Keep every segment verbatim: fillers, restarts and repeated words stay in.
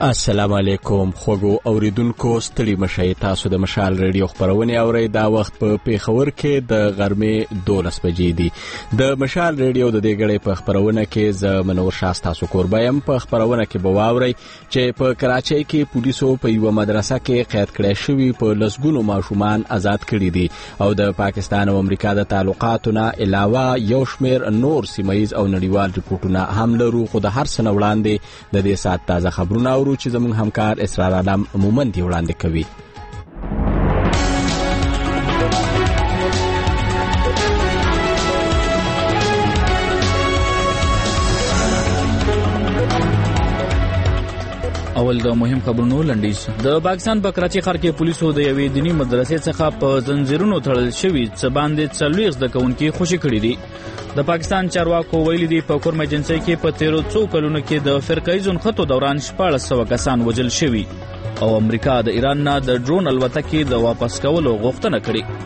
السلام علیکم خوږو اوریدونکو، ستړي مشئ. تاسو د مشال ریډیو خبرونه اورئ. دا وخت په پیښور کې د غرمې دولس بجې دي. د مشال ریډیو د دې غړي په خبرونه کې ز منور شاست تاسو کوربایم. په خبرونه کې به واورئ چې په کراچۍ کې پولیسو په یو مدرسه کې قید کړی شوی په لسګونو ماشومان آزاد کړي دي او د پاکستان او امریکا د تعلقاتو نه علاوه یو شمېر نور سیمایز او نړیوال ریپورتونه هم لرو. خو د هر څه نه وړاندې د دې سات تازه خبرونه اورو چې زموږ همکار اسرار عالم مومند دی وړاندې کوي. اول د مهم خبرونو لنډیز. د پاکستان په کراچۍ ښار کې پولیسو د یوې دینی مدرسې څخه په زنجیرونو تړل شوي څه باندې څلوېښت زده کوونکي خوشي کړي دي. د پاکستان چارواکو ویلي دي په کورم ایجنسۍ کې په تیرو څو کلونو کې د فرقه‌ایزو نښتو دوران شپاړس سوه کسان وژل شوي او امریکا د ایران نه د ډرون الوتکې د واپس کولو غوښتنه کړې.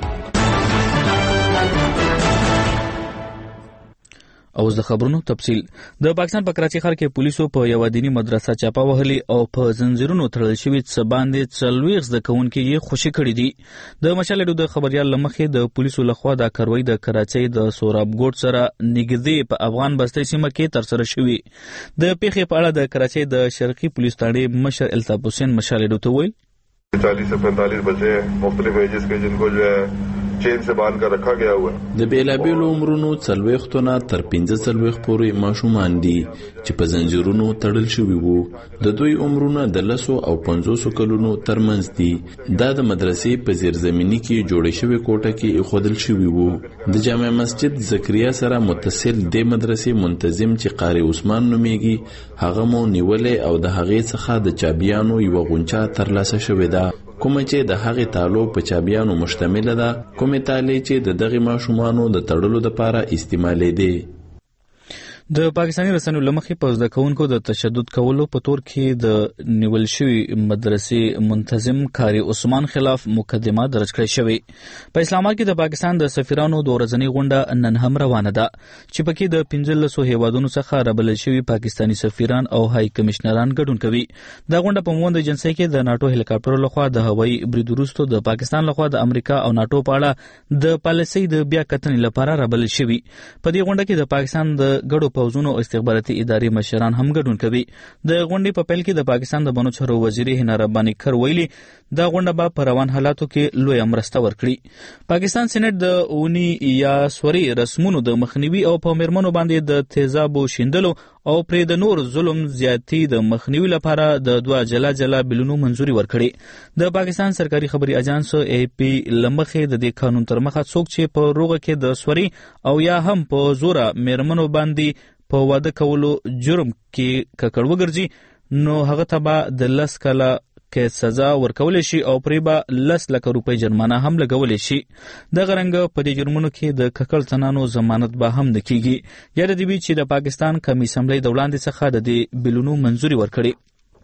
او د خبرونو تفصیل. د پاکستان په کراچۍ ښار کې پولیسو په یو دینی مدرسه چاپه وهلي او په زنجیرونو تړل شوي څه باندې څلوېښت زده کوونکي یې خوشي کړي دي. د مشال ریډیو د خبریال له مخې د پولیسو لخوا دا کاروایی د کراچۍ د سوراب ګوټ سره نږدې په افغان بستۍ سیمه کې ترسره شوې. د پیښې په اړه د کراچۍ د شرقي پولیس ټاڼې مشر الطاف حسین مشال ریډیو ته وویل चालीस से पैंतालीस बच्चे मुख्तलिफ एजेस के जिनको जो है चेन से बांध कर रखा गया हुआ है. د بیلابیلو عمرونو څلوېښتونه تر پنځه څلوېښت پورې ماشومان دي چې په زنجیرونو تړل شوي وو. د دوی عمرونه د لسو او پنځوسو کلونو ترمنځ دي. دا د مدرسې په زیرزمیني کې جوړې شوې کوټه کې ایښودل شوي وو. د جامع مسجد زکریا سره متصل د مدرسې منتظم چې قاری عثمان نومیږي هغه مو نیولې او د هغې څخه د چابیانو یوه غونچه ترلاسه شوې ده کومه چې د هغې تالو په چابیانو مشتمله ده، کومې تالې چې د دغې ماشومانو د تړلو لپاره استعمالېدې. د پاکستاني رسنیو له مخې په زده کوونکو د تشدد کولو په تور کې د نیول شوي مدرسې منتظم قاری عثمان خلاف مقدمه درج کړې شوې. په اسلام آباد کې د پاکستان د سفیرانو د ورځنۍ غونډه نن هم روانه ده چې پکې د پنځلسو هیوادونو څخه رابلل شوي پاکستاني سفیران او های کمشنران ګډون کوي. دا غونډه په موند ایجنسۍ کې د ناټو هلیکاپټرو لخوا د هوایي برید وروسته د پاکستان لخوا د امریکا او ناټو په اړه د پالیسۍ د بیا کتنې لپاره رابلل شوي. په دې غونډه کې د پاکستان د ګډو پوځونو او استخباراتي ادارې مشران هم ګډون کوي. د غونډې په پیل کې د پاکستان د بنو چارو وزیر هنا رباني کر ویلي دا غونډه به په روان حالاتو کې لویه مرسته ورکړي. پاکستان سېنات د اونی یا سوري رسمونو د مخنیوي او په میرمنو باندې د تیزابو شیندلو او پرې د نور ظلم زیاتی د مخنیوي لپاره د دوه جلا جلا بلونو منځوري ورکړي. د پاکستان سرکاري خبري اجانس اے پی لمخې د دې قانون تر مخه څوک چې په روغه کې د سوري او یا هم په زوره میرمنو باندې په واده کولو جرم کې ککړ وګرځي نو هغه ته به د لس کاله کې سزا ورکول شي او پرې به لس لک روپۍ جرمانه هم لګول شي. دغه رنګ په دې جرمونو کې د ککړ تنانو ضمانت به هم نه کیږي. یاد دې وي چې د پاکستان کمی اسمبلی د وړاندې څخه د دې بلونو منځوري ورکړي.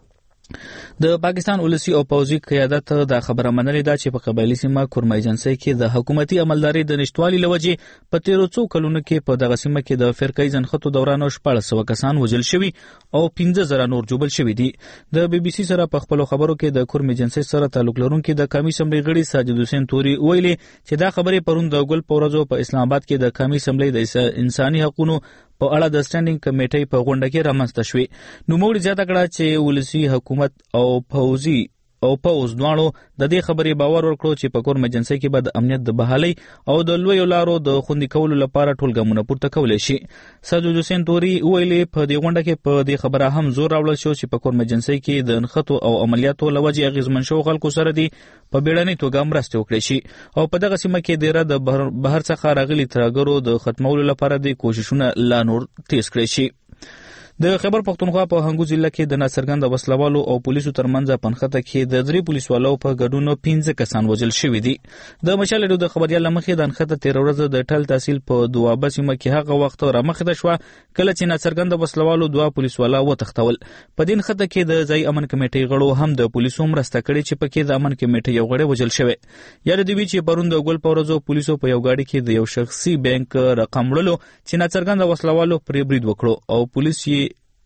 د پاکستان ولسی او پوځي قیادت دا خبره منلې ده چې په قبایلی سیمه کورم ایجنسۍ کې د حکومتي عملداري د نشټوالي لوجې په تیرو څو کلونو کې په دغه سیمه کې د فرقه‌ایز نښتو دوران شپاړس سوه کسان وژل شوي او پنځه زره نور جوبل شوي دي. د بي بي سي سره په خپلو خبرو کې د کورم ایجنسۍ سره تعلق لرونکي د قومي اسمبلی غړي ساجد حسین توري ویلي چې دا خبرې پرون د ګل په ورځو په اسلام آباد کې د قومي اسمبلی د انساني حقوقو په اړه د سټینډینګ کمیټې په غونډه کې رامنځته شوې. نوموړي زیاته کړه چې ولسی حکومت او پوځي او پوځ دواړو د دې خبرې باور ورکړو چې په کورم ایجنسۍ کې به د امنیت د بحالۍ او د لویو لارو د خوندي کولو لپاره ټول ګامونه پورته کولی شي. ساجد حسین توري ویلي په دې غونډه کې په دې خبره هم زور راوړل شو چې په کورم ایجنسۍ کې د نښتو او عملیاتو له وجې اغېزمن شوو خلکو سره دي په بیړنۍ توګه مرستې وکړي شي او په دغه سیمه کې د د بهر څخه راغلي ترهګرو د ختمولو لپاره د کوششونه لا نور تیز کړي شي. د خیبر پختونخوا په هنګو ضلع کې د ناڅرګنده وسلوالو او پولیسو ترمنځ پنښته کې د درې پولیسوالو په ګډون پنځه کسان وژل شوي دي. د مشال ریډیو د خبریال له مخې د نښته تېره ورځ د ټل تحصیل په دوابه سیمه کې هغه وخت رامخته شوه کله چې ناڅرګنده وسلوالو دوه پولیسوالا وتښتول. په دې نښته کې د ځایي امن کمیټې غړو هم د پولیسو مرسته کړې چې پکې د امن کمیټې یو غړی وژل شوی. یاد دې وي چې پرون د ګل په ورځو پولیسو په یو ګاډي کې د یو شخصي بانک رقم وړلو چې ناڅرګنده وسلوالو پرې برید وکړو او پولیس یې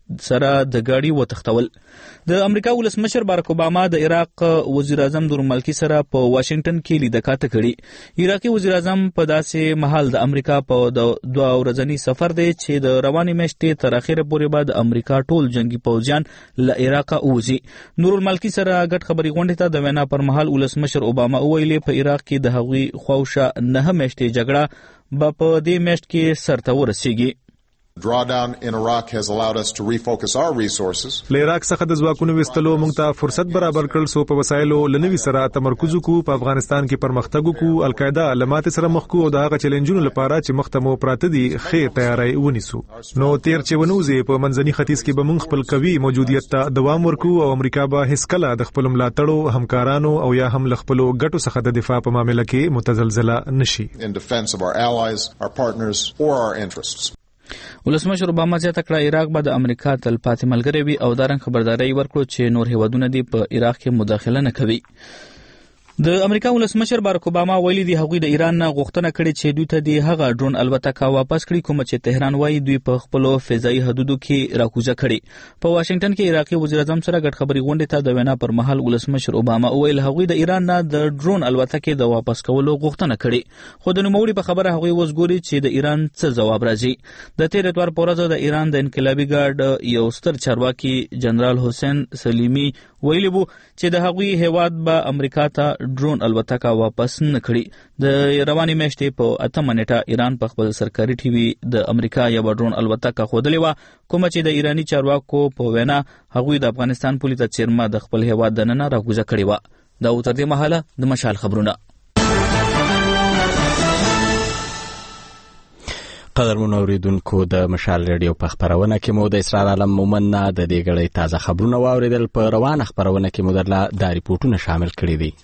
سره د ګاډي وتښتول. د امریکا ولسمشر باراک اوباما د عراق وزیر اعظم نور المالکی سره په واشنگټن کې لیدکاته کړي. عراقي وزیر اعظم په داسې مهال د امریکا په دوه ورځني سفر دی چې د روانې میاشتې تر اخره پورې به د امریکا ټول جنگي پوځیان له عراق ووځي. نور المالکی سره ګډ خبري غونډې ته د وینا پر مهال ولسمشر اوباما وویلې په عراق کې د هغوی خواوشا نه میاشتې جګړه به په دې میاشت کې سرته ورسیږي. Drawdown in Iraq has allowed us to refocus our resources. له عراق څخه د ځواکونو وستلو موږ ته فرصت برابر کړل سو په وسایلو لنوي سره تمرکز کو په افغانستان کې پرمختګ کو القاعده علامات سره مخ کو او د هغه چیلنجونو لپاره چې مختمو پراته دي خې تیاری ونیسو. نو تیر چې ونوزي په منځني ختیځ کې به موږ خپل قوي موجودیت ته دوام ورکو او امریکا به هیڅ کله د خپل ملاتړو همکارانو او یا هم له خپل ګټو څخه د دفاع په معاملې کې متزلزله نشي. In defense of our allies, our partners or our interests. ولسمشر اوباما زیاته کړه عراق به د امریکا تلپاتې ملګری وي او دا رنګ خبرداري ورکړه چې نور هیوادونه دي په عراق کې مداخله نه کوي. د امریکا ولسمشر باراک اوباما ویلي دی هغوی د ایران نه غوښتنه کړې چې دوی ته د هغه ډرون الوتکه واپس کړي کوم چې تهران وايي دوی په خپل فضایي حدودو کې راکوزه کړي. په واشنگټن کې عراقي وزیر اعظم سره ګډ خبري غونډې ته د وینا پر مهال ولسمشر اوباما ویل هغوی د ایران نه د ډرون الوتکې د واپس کولو غوښتنه کړي خو د نوموړي په خبره هغوی وزګوري چې د ایران څه ځواب راځي. د تیر اتوار په ورځ د ایران د انقلابي ګارد یو ستر چارواکي جنرال حسین سلیمی ویلي وو چې د هغوی هیواد به امریکا ته ډرون الوتکه واپس نه کړي. د روانې میاشتې په اتمه نیټه ایران په خپل سرکاري ټي وي د امریکا یو ډرون الوتکه ښودلې وه کومه چې د ایرانی چارواکو په وینا هغوی د افغانستان پولې ته څیرمه د خپل هیواد دننه راکوزه کړې وه. دا تر دې مهاله د مشال خبرونه. قدرمن اوریدونکو د مشال ریډیو په خبرونه کې مو د اسرار عالم مومن نه د دې غړي تازه خبرونه واوریدل. په روانه خبرونه کې مو درله د ریپورتونو شامل کړي دي.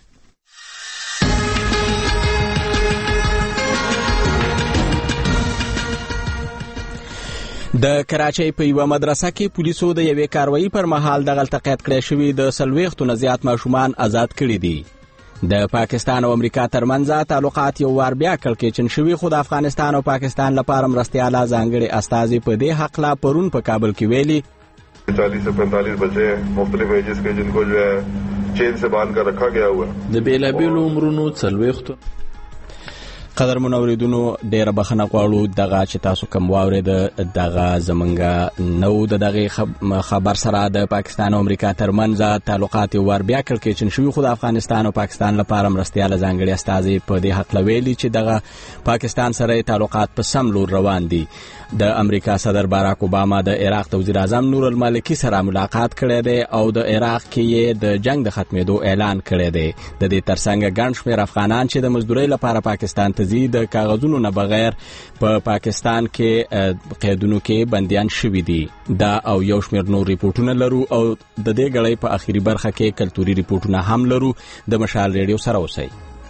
د کراچۍ په یوه مدرسه کې پولیسو د یوې کاروایی پر مهال د غلطه قید کړی شوي د څلوېښتو نه زیات ماشومان آزاد کړي دي. د پاکستان او امریکا ترمنځ تعلقات یو وار بیا کړکېچن شوي خو د افغانستان او پاکستان لپاره مرستیاله ځانګړي استازي په دې حقله پرون په کابل کې ویلي چالیس سے پینتالیس بچے مختلف ایجز کے جن کو جو ہے چین سے باندھ کر رکھا گیا ہوا ہے. د بیلابیلو عمرونو څلوېښتو قدرمن اوریدونو ډیره بخښنه غواړو دغه چې تاسو کوم واورید دغه زمونږ نو د دغه خبر سره د پاکستان او امریکا ترمنځ تعلقات ور بیا کړکېچن شوي خو د افغانستان او پاکستان لپاره مرستیاله ځانګړي استازي په دې حق لویلي چې دغه پاکستان سره تعلقات په سم لور روان دي. د امریکا صدر باراک اوباما د عراق د وزیر اعظم نور المالکی سره ملاقات کړی دی او د عراق کې د جنگ د ختمېدو اعلان کړی دی. د دې ترڅنګ ګڼ شمېر افغانان چې د مزدورۍ لپاره پاکستان ته ځي د کاغذونو نه بغیر په پاکستان کې قیدونو کې بندیان شوي دي. دا او یو شمېر نور ریپورتونه لرو او د دې غړي په اخیری برخه کې کلتوري ریپورتونه هم لرو. د مشال ریډیو سره اوسئ.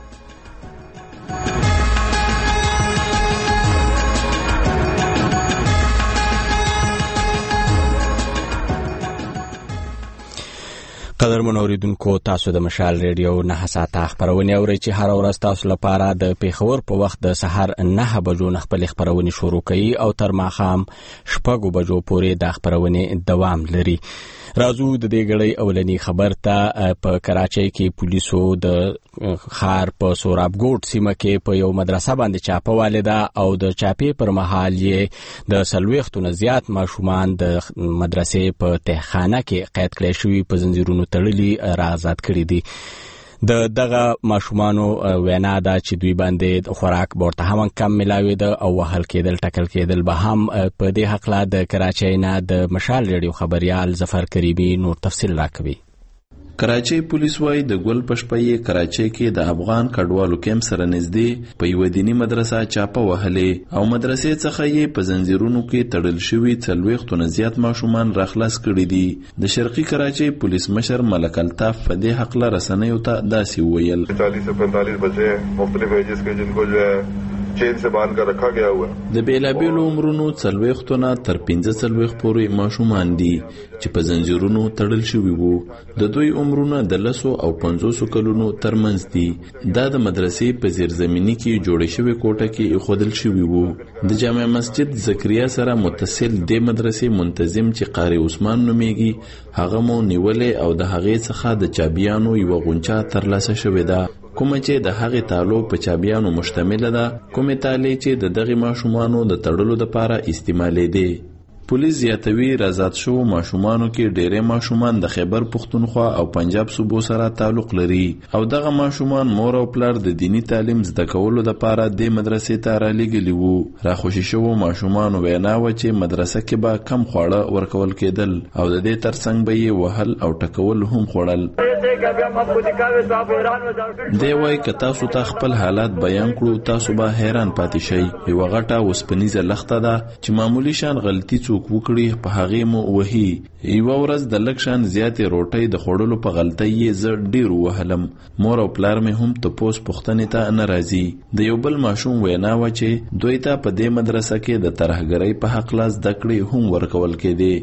قدرمن اوریدونکو تاسو د مشال ریډیو نه ساعته خبرونه اورئ چې هر ورځ تاسو لپاره د پیښور په وخت د سحر نه بجو نه خپل خبرونه شروع کوي او تر ماښام شپږو بجو پورې د خبرونه دوام لري. راځو د دې غړي اولنی خبر ته. په کراچۍ کې پولیسو د خار په سوراب ګوټ سیمه کې په یو مدرسه باندې چاپه والیده او د چاپې پر مهال یې د څلوېښتو نه زیات ماشومان د مدرسې په تهخانه کې قید کړی شوي په زنځیرونو تړلي را آزاد کړي دي. د دغه ماشومانو وینا ده چې دوی باندې خوراک ورته هم کم ملاوي ده او وهل کېدل ټکل کېدل به هم په دې حقله د کراچۍ نه د مشال ریډیو خبريال ظفر کریمی نور تفصیل راکوي. کراچۍ پولیس وايي د ګل پشپې کراچۍ کې د افغان کډوالو کیمپ سره نږدې په یو دینی مدرسه چاپه وهلې او مدرسې څخه یې په زنجیرونو کې تړل شوي څلوېښتو نه زیات ماشومان راخلاص کړي دي. د شرقي کراچۍ پولیس مشر ملک الطاف په دې حقله رسنیو ته داسې وویل چالیس سے پینتالیس بچے مختلف ایجز کے جن کو جو ہے chain से बांध कर रखा गया हुआ है। د بیلابیلو عمرونو څلوېښتونه تر پنځه څلوېښت پورې ماشومان دي چې په زنجیرونو تړل شوي وو. د دوی عمرونه د لسو او پنځوسو کلونو ترمنځ دي. دا د مدرسې په زیرزمیني کې جوړې شوې کوټه کې ایښودل شوي وو. د جامع مسجد زکریا سره متصل د مدرسې منتظم چې قاری عثمان نومیږي هغه مو نیولې او د هغې څخه د چابیانو یوه غونچه ترلاسه شوې ده کومه چې د هغې تالو په چابیانو مشتمله ده، کومې تالې چې د دغې ماشومانو د تړلو دپاره استعمالېدې. پولیس زیاتوي رازاد شو ماشومانو کې ډېری ماشومان د خیبر پښتونخوا او پنجاب صوبو سره تعلق لري او دغه ماشومان مور او پلار د دینی تعلیم زده کولو دپاره د مدرسې ته رالیږلي وو. راخوشي شوو ماشومانو وینا وه چې مدرسه کې به کم خواړه ورکول کېدل او د دې ترڅنګ به یې وهل او ټکول هم خوړل. دی وایي که تاسو ته خپل حالات بیان کړو تاسو به حیران پاتې شئ. یوه غټه اوسپنیزه لخته ده چې معمولي شان غلطي څوک وکړي په هغې مو وهي. یوه ورځ د لږ شان زیاتې روټۍ د خوړلو په غلطۍ یې زه ډېر ووهلم. مور او پلار مې هم تپوس پوښتنې ته نه راځي. د یو بل ماشوم وینا وه چې دوی ته په دې مدرسه کې د ترهګرۍ په هکله زده کړې هم ورکول کېدې.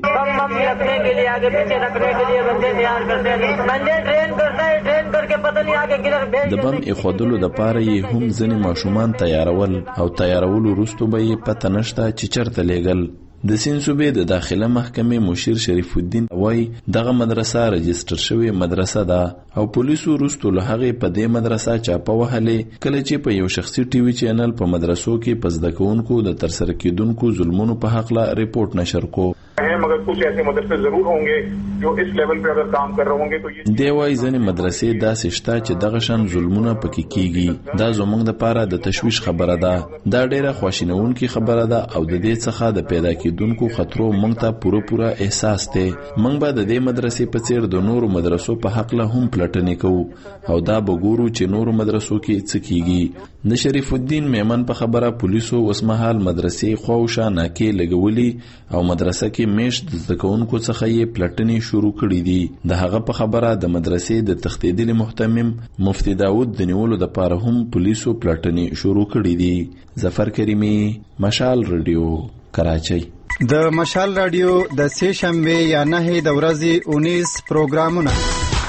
د بم ایښودلو دپاره یې هم ځینې ماشومان تیارول او تیارولو وروستو به یې پته نشته چې چېرته لیږل. د سیند صوبې د داخله محکمې مشیر شریف الدین وایي دغه مدرسه رجستر شوې مدرسه ده او پولیسو وروستو له هغې په دې مدرسه چاپه وهلې کله چې په یو شخصي ټي وي چینل په مدرسو کې په زده کوونکو د ترسره کېدونکو ظلمونو په هکله رپورټ نشر کو. मगर कुछ ऐसे मदरसे जरूर होंगे जो इस लेवल पे अगर काम कर रहे होंगे तो ये دی وایي ځینې مدرسې داسې شته چې دغه شان ظلمونه پکې کیږي. دا زموږ دپاره د تشویش خبره ده. دا ډېره خواشینونکې خبره ده او د دې څخه د پیدا کېدونکو خطرو موږ ته پوره پوره احساس دی. موږ به د دې مدرسې په څېر د نورو مدرسو په هکله هم پلټنې کوو او دا به ګورو چې نورو مدرسو کې څه کیږي. د شریف الدین میمن په خبره پولیسو اوسمهال مدرسې خواوشا ناکې لګولي او مدرسه کې میشت د زده کوونکو څخه یې پلټنې شروع کړي دي. د هغه په خبره د مدرسې د تښتېدلي محتمم مفتي داود د نیولو دپاره هم پولیسو پلټنې شروع کړي دي. ظفر کریمي، مشال رادیو، کراچۍ. د مشال رادیو د سې شنبې یا نهې د ورځې اونیس پروګرامونه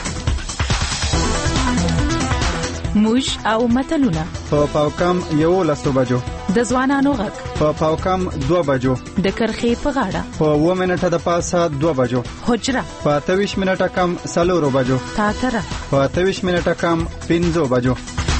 موج او متلونه په پاوکم یولسو بجو، د ځوانانو غږ په پاوکم دوه بجو، د کرخې په غاړه په اوه منټه د پاسه دوه بجو، حجره په اته ویشت منټه کم څلورو بجو، تاتره په اته ویشت منټه کم پنځو بجو.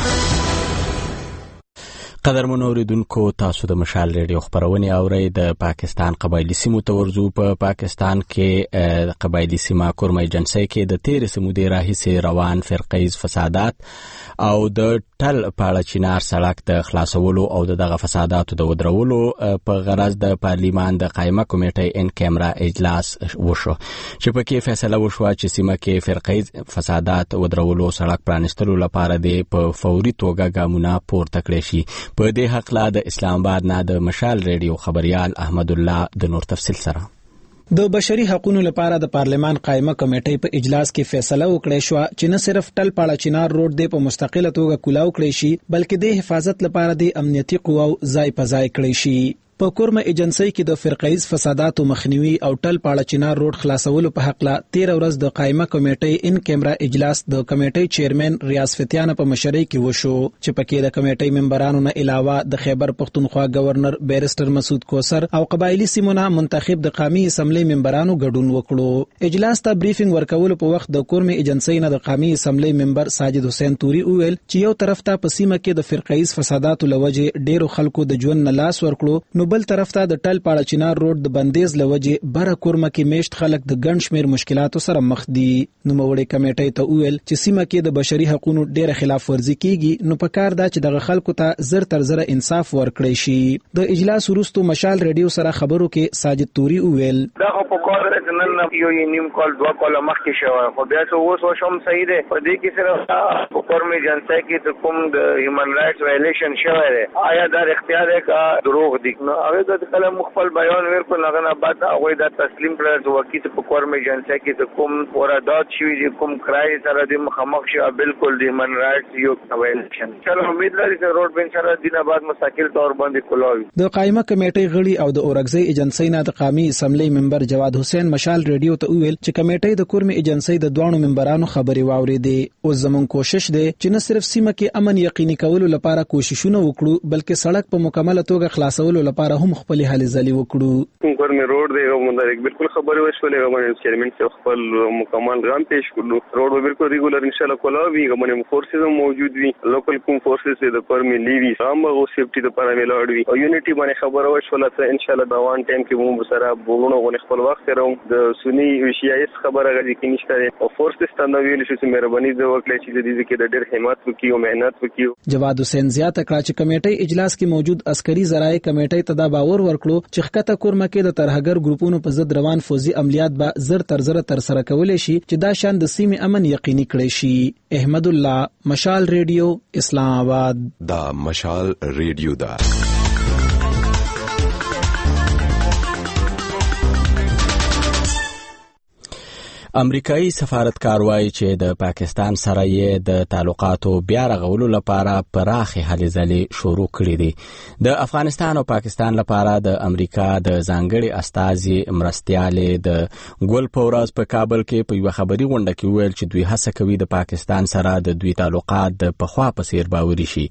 قدرمن اوریدونکو، تاسو د مشال ریډیو خبرونه اورئ. د پاکستان قبایلی سیمو ته ورځو. په پاکستان کې قبایلی سیمه کورمای جنسي کې د تیر سمودې راهیسې روان فرقیز فسادات او د ټل پاړه چینار سړک د خلاصولو او دغه فساداتو د ودرولو په غرض د پارلیمان د قائمه کمیټې ان کیمرا اجلاس وشو چې پکې فیصله وشوه چې سیمه کې فرقیز فسادات ودرولو سړک پرانستلو لپاره د په فوري توګه ګامونه پورته کړي شي. په دې حق لا د اسلام آباد نه د مشال ریډیو خبريال احمد الله د نور تفصیل سره د بشري حقوقو لپاره د پارلمان قائمه کمیټې په اجلاس کې فیصله وکړه شو چې نه صرف ټل پاړه چینار روډ د په مستقله توګه کولاو کړی شي بلکې د حفاظت لپاره د امنیتي قواو ځای په ځای کړی شي. په کورمه ایجنسی کې د فرقیز فساداتو مخنیوي او ټل پاړه چینار روډ خلاصولو په حق لا تیر ورځ د قائمه کمیټې ان کیمرا اجلاس د کمیټې چیرمن ریاض فتیان په مشرۍ کې وشو چې پکې د کمیټې ممبرانو نه علاوه د خیبر پښتونخوا گورنر بیرستر مسعود کوثر او قبایلی سیمونه منتخب د قومي اسمبلی ممبرانو ګډون وکړو. اجلاس ته بریفینګ ورکول په وخت د کورمه ایجنسی نه د قومي اسمبلی ممبر ساجد حسین توري وویل چې یو طرف ته په سیمه کې د فرقیز فساداتو لوجه ډیرو خلکو د ژوند نه لاس ورکړو، نو بل طرف ته د ټل پاړه چینار روډ د بندیز لوجه بره کورمه کې میشت خلک د ګڼ شمیر مشکلاتو سره مخ دي. نو موړې کمیټې ته ویل چې سیمه کې د بشري حقوقو ډیره خلاف ورزي کیږي، نو په کار دا چې دغه خلکو ته زر تر زر انصاف ورکړي شي. د اجلاس وروسته مشال ریډیو سره خبرو کې ساجد توري ویل دا په کار نن یو نیم کال دوه کال مخکې شوی خو بیا څه اوس وشم صحیح دی په دې کې صرف په قرم ایجنسی کې کوم د هیومن رائټس وایلیشن شوی دی آیا دا اختیار دی کا دروغ دی نو هغه د کله مخفل بیان ورکو نه نه بعد هغه دا تسلیم کړل چې وکیل په قرم ایجنسی کې کوم ورادات شوی دي کوم کرای سره د مخامخ شو بالکل د هیومن رائټس یو وایلیشن چلو امید لري چې روډ بن سره دینه بعد مستقل تور باندې کولاوي د قائمه کمیټې غړي او د اورګزی ایجنسی نه د قومي اسمبلی ممبر جواد حسین مشال ریډیو ته ویل چې کمیټې د کورمي ایجنسی د دوانو ممبرانو خبري واوریدې او زمون کوشش دی چې نه صرف سیمه کې امن یقیني کولو لپاره کوششونه وکړو بلکې سړک په مکمل توګه خلاصولو لپاره هم خپل هلې ځلې وکړو کورمي روډ دی موږ بالکل خبري وشولې غوښمن چیرمن چې خپل مکمل غام پیش کړو روډ به بالکل ریګولر ان شاء الله کولاوي غوښمن فورسز موجود وي لوکل کوم فورسز د کورمي لیوي هم او سیفټي د لپاره ملاوي او یونټي باندې خبره وشوله ان شاء الله دا وان ټایم کې موږ سره بولونه غو خپل وخت راو د سنی وشیایس خبره غږی کې نشته او فورس ستنه ویل شي چې مهرباني د وکړي چې د دې کې د ډېر همت وکي او مهنت وکي. جواد حسین زیاته کړه چې کمیټې اجلاس کې موجود عسکري ذرایع کمیټې ته دا باور ورکړو چې خکته کورمه کې د ترهګر ګروپونو په ضد روان فوزي عملیات به زر تر زر تر سره کولای شي چې دا شان د سیمې امن یقیني کړي شي. احمد الله مشال ریډیو اسلام آباد. دا مشال ریډیو دا امریکایي سفارتکار وایي چې د پاکستان سره یې د تعلقاتو بیا رغولو لپاره پراخې هلې ځلې شروع کړې دي. د افغانستان او پاکستان لپاره د امریکا د ځانګړي استازي مرستیالې د ګل په ورځ په کابل کې په یوه خبري غونډه کې وویل چې دوی هڅه کوي د پاکستان سره د دوی تعلقات د پخوا په څیر باوري شي.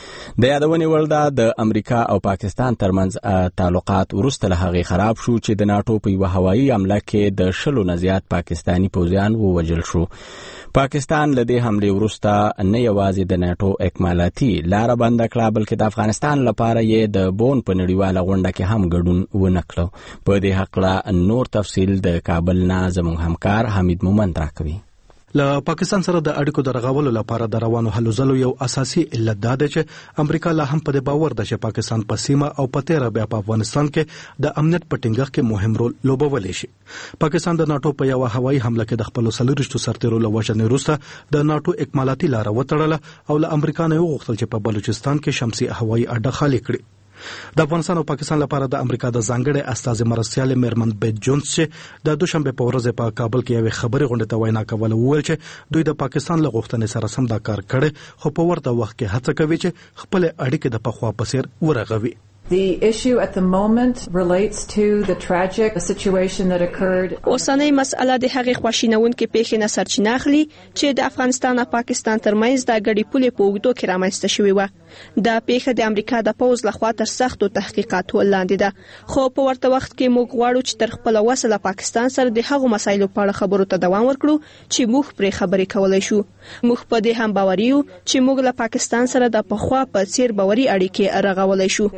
د یادونې وړ ده د امریکا او پاکستان ترمنځ تعلقات وروسته له هغې خراب شو چې د ناټو په یوه هوایي حمله کې د شلو نه زیات پاکستان پوځیان ووژل شو. پاکستان له دې حملې وروسته نه یوازې د ناټو اکمالاتي لاره بنده کړه بلکې د افغانستان لپاره یې د بون په نړیواله غونډه کې هم ګډون ونه کړ. په دې هکله نور تفصیل د کابل نه زموږ همکار حمید مومند راکوي. له پاکستان سره د اړیکو د رغولو لپاره د روانو هلو ځلو یو اساسي علت دا ده چې امریکا لا هم په دې باور ده چې پاکستان په سیمه او په تیره بیا په افغانستان کې د امنیت په ټینګښت کې مهم رول لوبولی شي. پاکستان د ناټو په یو هوایي حمله کې د خپل سلورشتو سرتیرو له وژنې وروسته د ناټو اکمالاتي لاره وتړله او له امریکا نه وغوښتل چې په بلوچستان کې شمسي هوایي اډه خالي کړي. د افغانستان او پاکستان لپاره د امریکا د ځانګړي استازي مرستیال میرمن بیت جونز چې د دوشنبه په ورځ په کابل کې یو خبري غونډه ته وینا کوله وویل چې دوی د پاکستان له غوښتنې سره سم دا کار کړي خو په ورته وخت کې هڅه کوي چې خپل اړیکې د پخوا په څیر ورغوي. The issue at the moment relates to the tragic situation that occurred. اوسنۍ مسأله د هغې خواشینونکې پیښې نه سرچینه اخلي چې د افغانستان او پاکستان ترمنځ د ګډې پولې په اوږدو کې رامنځته شوې وه. دا پیښه د امریکا د پوځ لخوا تر سختو تحقیقاتو لاندې ده خو په ورته وخت کې موږ غواړو چې تر خپل وسله پاکستان سره د هغو مسایلو په اړه خبرو ته دوام ورکړو چې موږ پرې خبرې کولای شو. موږ په دې هم باوري یو چې موږ له پاکستان سره د پخوا په څیر باوري اړیکې رغولای شو.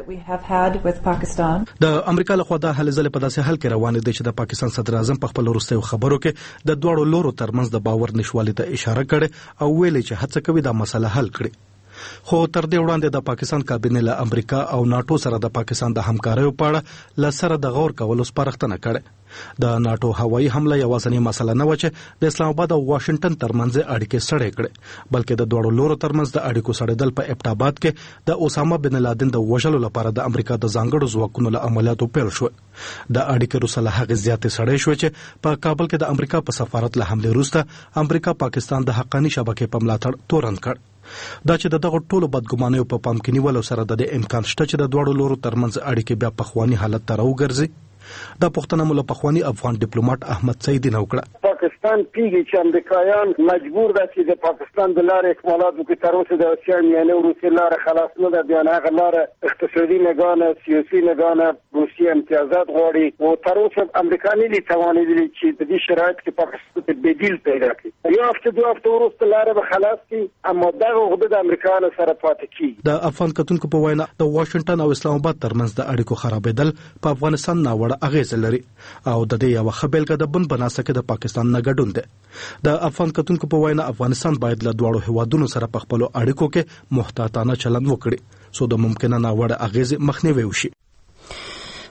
د امریکا له خوا د هلې ځلې په داسې حال کې روانې دي چې د پاکستان صدر اعظم په خپل وروستیو خبرو کې د دواړو لورو ترمنځ د باور نشوالي ته اشاره کړې او ویلي چې هڅه کوي دا مسله حل کړي. خو تر دې وړاندې د پاکستان کابینه له امریکا او ناټو سره د پاکستان د همکاریو په اړه له سره د غور کولو سپارښتنه کړې. د ناټو هوایي حمله یوازینی مسله نه و چې د اسلام آباد او واشنگټن ترمنځ اړیکې سړې کړې بلکې د دوړو لورو ترمنځ د اړیکو سړېدل په ابټ آباد کې د اسامه بن لادن د وژلو لپاره د امریکا د ځانګړو ځواکونو له عملیاتو پیل شو. د اړیکو وروسته هغه زیاتې سړې شو چې په کابل کې د امریکا په سفارت له حمله وروسته امریکا پاکستان د حقاني شبکې په ملاتړ تورن کړ. دا چې دغه ټولو بدګمانیو په پام کې نیولو سره د امکان شته چې د دوړو لورو ترمنځ اړیکې بیا په خواني حالت ته راوګرځي. دا پښتنه مولا پخوانی افغان ډیپلوماټ احمد سعیدی نو کړه. پاکستان پیږي چې امریکایان مجبور دي چې د پاکستان د لارې اکمالات وکړي تر اوسه د اسیا میانه روسي لارې خلاص نه ده بیا هغه لارې اقتصادي نگانه سیاسي نگانه روسي امتیازات غواړي او تر اوسه امریکایي دي توانېدلي چې د دې شرایط کې پاکستان ته بدیل پیدا کړي. یو هفته دوه هفته وروسته لارې به خلاص کړي اما دغه غوډه د امریکایانو سره پاتې کیږي. د افغان کتونکو په وینا د واشنگټن او اسلام آباد ترمنځ د اړیکو خرابېدل په افغانستان ناوړه اغیز لري او د دې یو خبرګه د بن بناسه کې د پاکستان نه ګډون ده. د افغان کتونکو په وینا افغانستان باید له دواړو هیوادونو سره په خپل اړیکو کې محتاطانه چلند وکړي څو د ممکنه ناوړه اغیز مخنیوي وشي.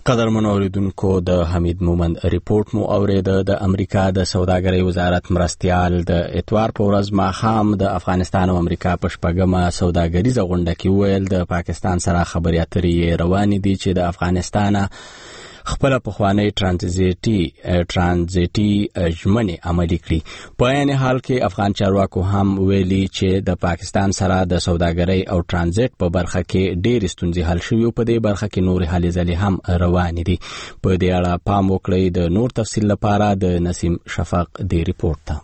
قدرمن اوریدونکو د حمید مومند ریپورت مو اوریده. د امریکا د سوداګرۍ وزارت مرستیال د اتوار په ورځ ماښام د افغانستان او امریکا په شپږمه سوداګریزه غونډه کې ویل د پاکستان سره خبرې اترې روانې دي چې د افغانستان خپل پخوانی ترانزیټي ترانزیټي ژمنې عملي کړي. په عین حال کې افغان چارواکو هم ویلي چې د پاکستان سره د سوداګرۍ او ترانزیټ په برخه کې ډېرې ستونزې حل شوي او په دې برخه کې نورې هلې ځلې هم روانې دي. په دې اړه پام وکړئ. د نور تفصیل لپاره د نسیم شفق دی ریپورت ته.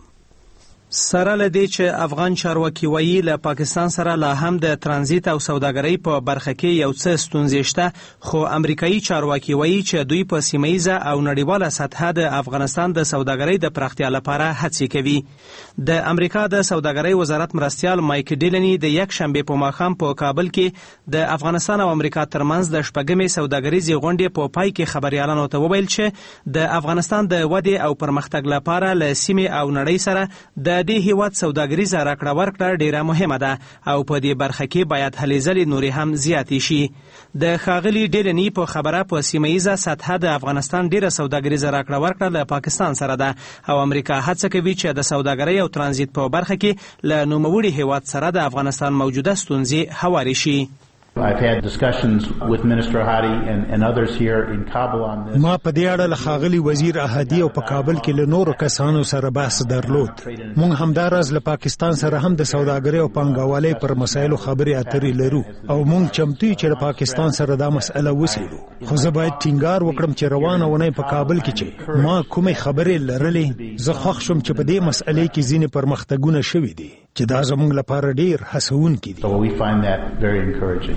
سره لدی چې افغان چارواکي وایي له پاکستان سره لا هم د ترانزیت او سوداګرۍ په برخه کې یو څه ستونزې شته، خو امریکایي چارواکي وایي چې دوی په سیمه‌ایزه او نړیواله سطحه د افغانستان د سوداګرۍ د پراختیا لپاره هڅې کوي. د امریکا د سوداګرۍ وزارت مرستیال مایک ډیلنی د یک شنبه په ماښام په کابل کې د افغانستان او امریکا ترمنځ د شپږمې سوداګریزې غونډې په پای کې خبريالانو ته وویل چې د افغانستان د ودې او پرمختګ لپاره له سیمې او نړۍ سره د دې هیواد سوداګریزه راکړه ورکړه ډیره مهمه ده او په دې برخه کې باید هلې ځلې نورې هم زیاتې شي. د ښاغلي ډیلنی په خبره په سیمه‌ایزه سطحه د افغانستان ډیره سوداګریزه راکړه ورکړه له پاکستان سره ده او امریکا هڅه کوي چې د سوداګرۍ او ترانزیت په برخه کې له نوموړي هیواد سره د افغانستان موجوده ستونزې هوارې شي. I've had discussions with Minister Hadi and, and others here in Kabul on this. ما په دې اړه له ښاغلي وزیر احادي او په کابل کې له نورو کسانو سره بحث درلود. موږ همداراز له پاکستان سره هم د سوداګرۍ او پانګوالۍ پر مسایلو خبرې اترې لرو او موږ چمتو یو چې له پاکستان سره دا مسأله وڅېړو. خو زه باید ټینګار وکړم چې روانه اونۍ په کابل کې چې ما کومې خبرې لرلې، زه خوښ شوم چې په دې مسئلې کې ځینې پرمختګونه شوي دي چې دا زموږ لپاره ډېر هڅوونکي دي. So we find that very encouraging.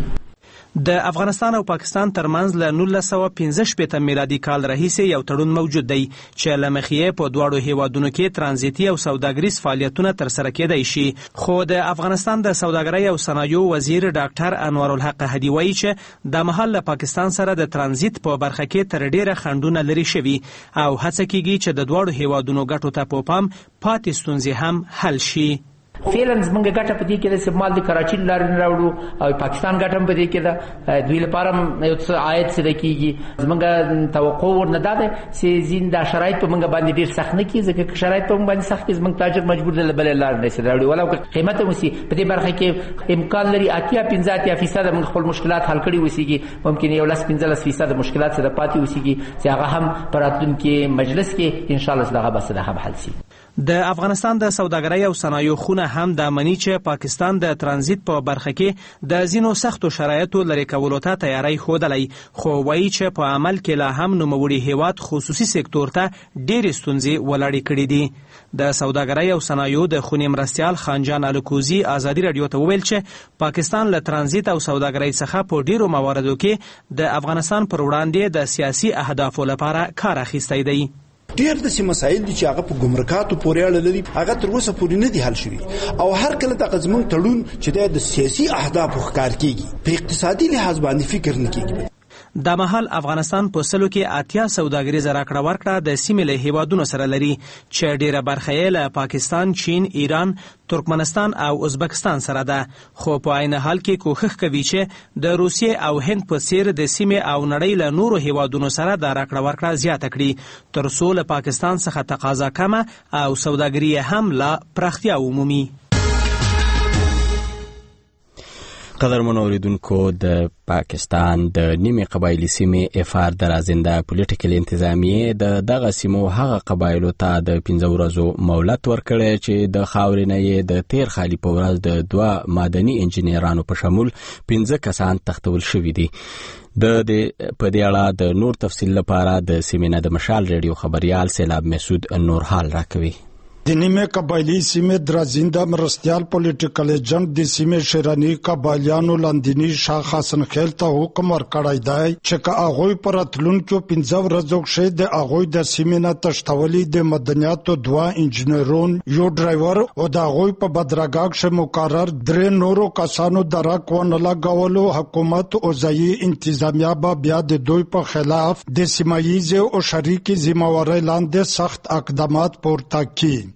د افغانستان او پاکستان ترمنځ له نولس سوه پنځه شپېته میلادي کال راهیسې یو تړون موجود دی چې له مخې یې په دواړو هیوادونو کې ترانزیتي او سوداګریز فعالیتونه ترسره کېدای شي. خو د افغانستان د سوداګرۍ او صنایعو وزیر ډاکټر انوارالحق هدي وایي چې د مهال له پاکستان سره د ترانزیت په برخه کې تر ډیره خنډونه لرې شوي او هڅه کیږي چې د دواړو هیوادونو ګټو ته په پام پاتې ستونزې هم حل شي. فعلا زمونږ ګټه په دې کې ده چې مال د کراچۍ لارې نه راوړو او پاکستان ګټه هم په دې کې ده، دوی لپاره یو څه عاید څه کېږي. زمونږ توقع ورنه دا ده چې ځین دا شرایط په موږ باندې ډېر سخت نه کړي، ځکه که شرایط په موږ باندې سخت کړي زمونږ تاجر مجبور دی له بلې لارې نه یې راوړي، ولو که قیمت هم وسي. په دې برخه کې امکان لري اتیا پنځه اتیا فیصده موږ خپل مشکلات حل کړي وسیږي، ممکن یو لس پنځلس فیصده مشکلات سره پاتې وسیږي چې هغه هم په راتلونکي مجلس کې انشاءالله دغه بسه هم حل شي. د افغانستان د سوداګرۍ او صنایعو خونه هم د مني چې پاکستان د ترانزیت په برخه کې د ځینو سختو شرایطو لرې کولو ته تیاری ښودلی، خو وایي چې په عمل کې لا هم نوموړي هیواد خصوصي سکتور ته ډېرې ستونزې ولاړې کړي دي. د سوداګرۍ او صنایعو د خونې مرستیال خانجان الکوزي ازادي راډیو ته وویل چې پاکستان له ترانزیت او سوداګرۍ څخه په ډېرو مواردو کې د افغانستان پر وړاندې د سیاسي اهدافو لپاره کار اخیستی دی. ډېر داسې مسایل دي چې هغه په ګمرکاتو پورې اړه لري، هغه تر اوسه پورې نه دي حل شوي او هر کله دغه زموږ تړون چې د سیاسي اهدافو ښکار کېږي په اقتصادي لحاظ باندې فکر نه کېږي. د مهال افغانستان په سلو کې اتیا سوداګریزه راکړه ورکړه د سیمې له هیوادونو سره لري چې ډیره برخه یې له پاکستان، چین، ایران، ترکمنستان او ازبکستان سره ده، خو په عین حال کې کوښښ کوي چې د روسیې او هند په څیر د سیمې او نړۍ له نورو هیوادونو سره د راکړه ورکړه زیاته کړي تر څو له پاکستان څخه تقاضا کمه او سوداګري هم لا پراختیا ومومي. قدرمن اوریدونکو، د پاکستان د نیمې قبایلي سیمې افار د رازنده پولیټیکل انتظامیې د دغه سیمو هغه قبایلو ته د پنځه ورځو مهلت ورکړی چې د خاورې نه یې د تیر خالي په ورځ د دوه مدني انجینرانو په شمول پنځه کسان تښتول شوي دي. د دې په دې اړه د نور تفصیل لپاره د سیمې نه د مشال ریډیو خبریال سیلاب مسعود نورحال راکوي. د نیمې قبایلي سیمې درازنده مرستیال پولیټیکل ایجنټ د سیمې شیراني قبایلیانو لاندینی شاه حسن خیل ته حکم ورکړی دی چې که هغوی په راتلونکو پنځه ورځو کښې د هغوی د سیمې نه تښتولي د مدنیاتو دوه انجینرون، یو ډرایور او د هغوی په بدرګه کښې مقرر درې نورو کسانو درک ونه لګولو، حکومت او ځایي انتظامیه به بیا د دوی په خلاف د سیمه ییزې او شریکې ذمهوارۍ لاندې سخت اقدامات پورته کړي.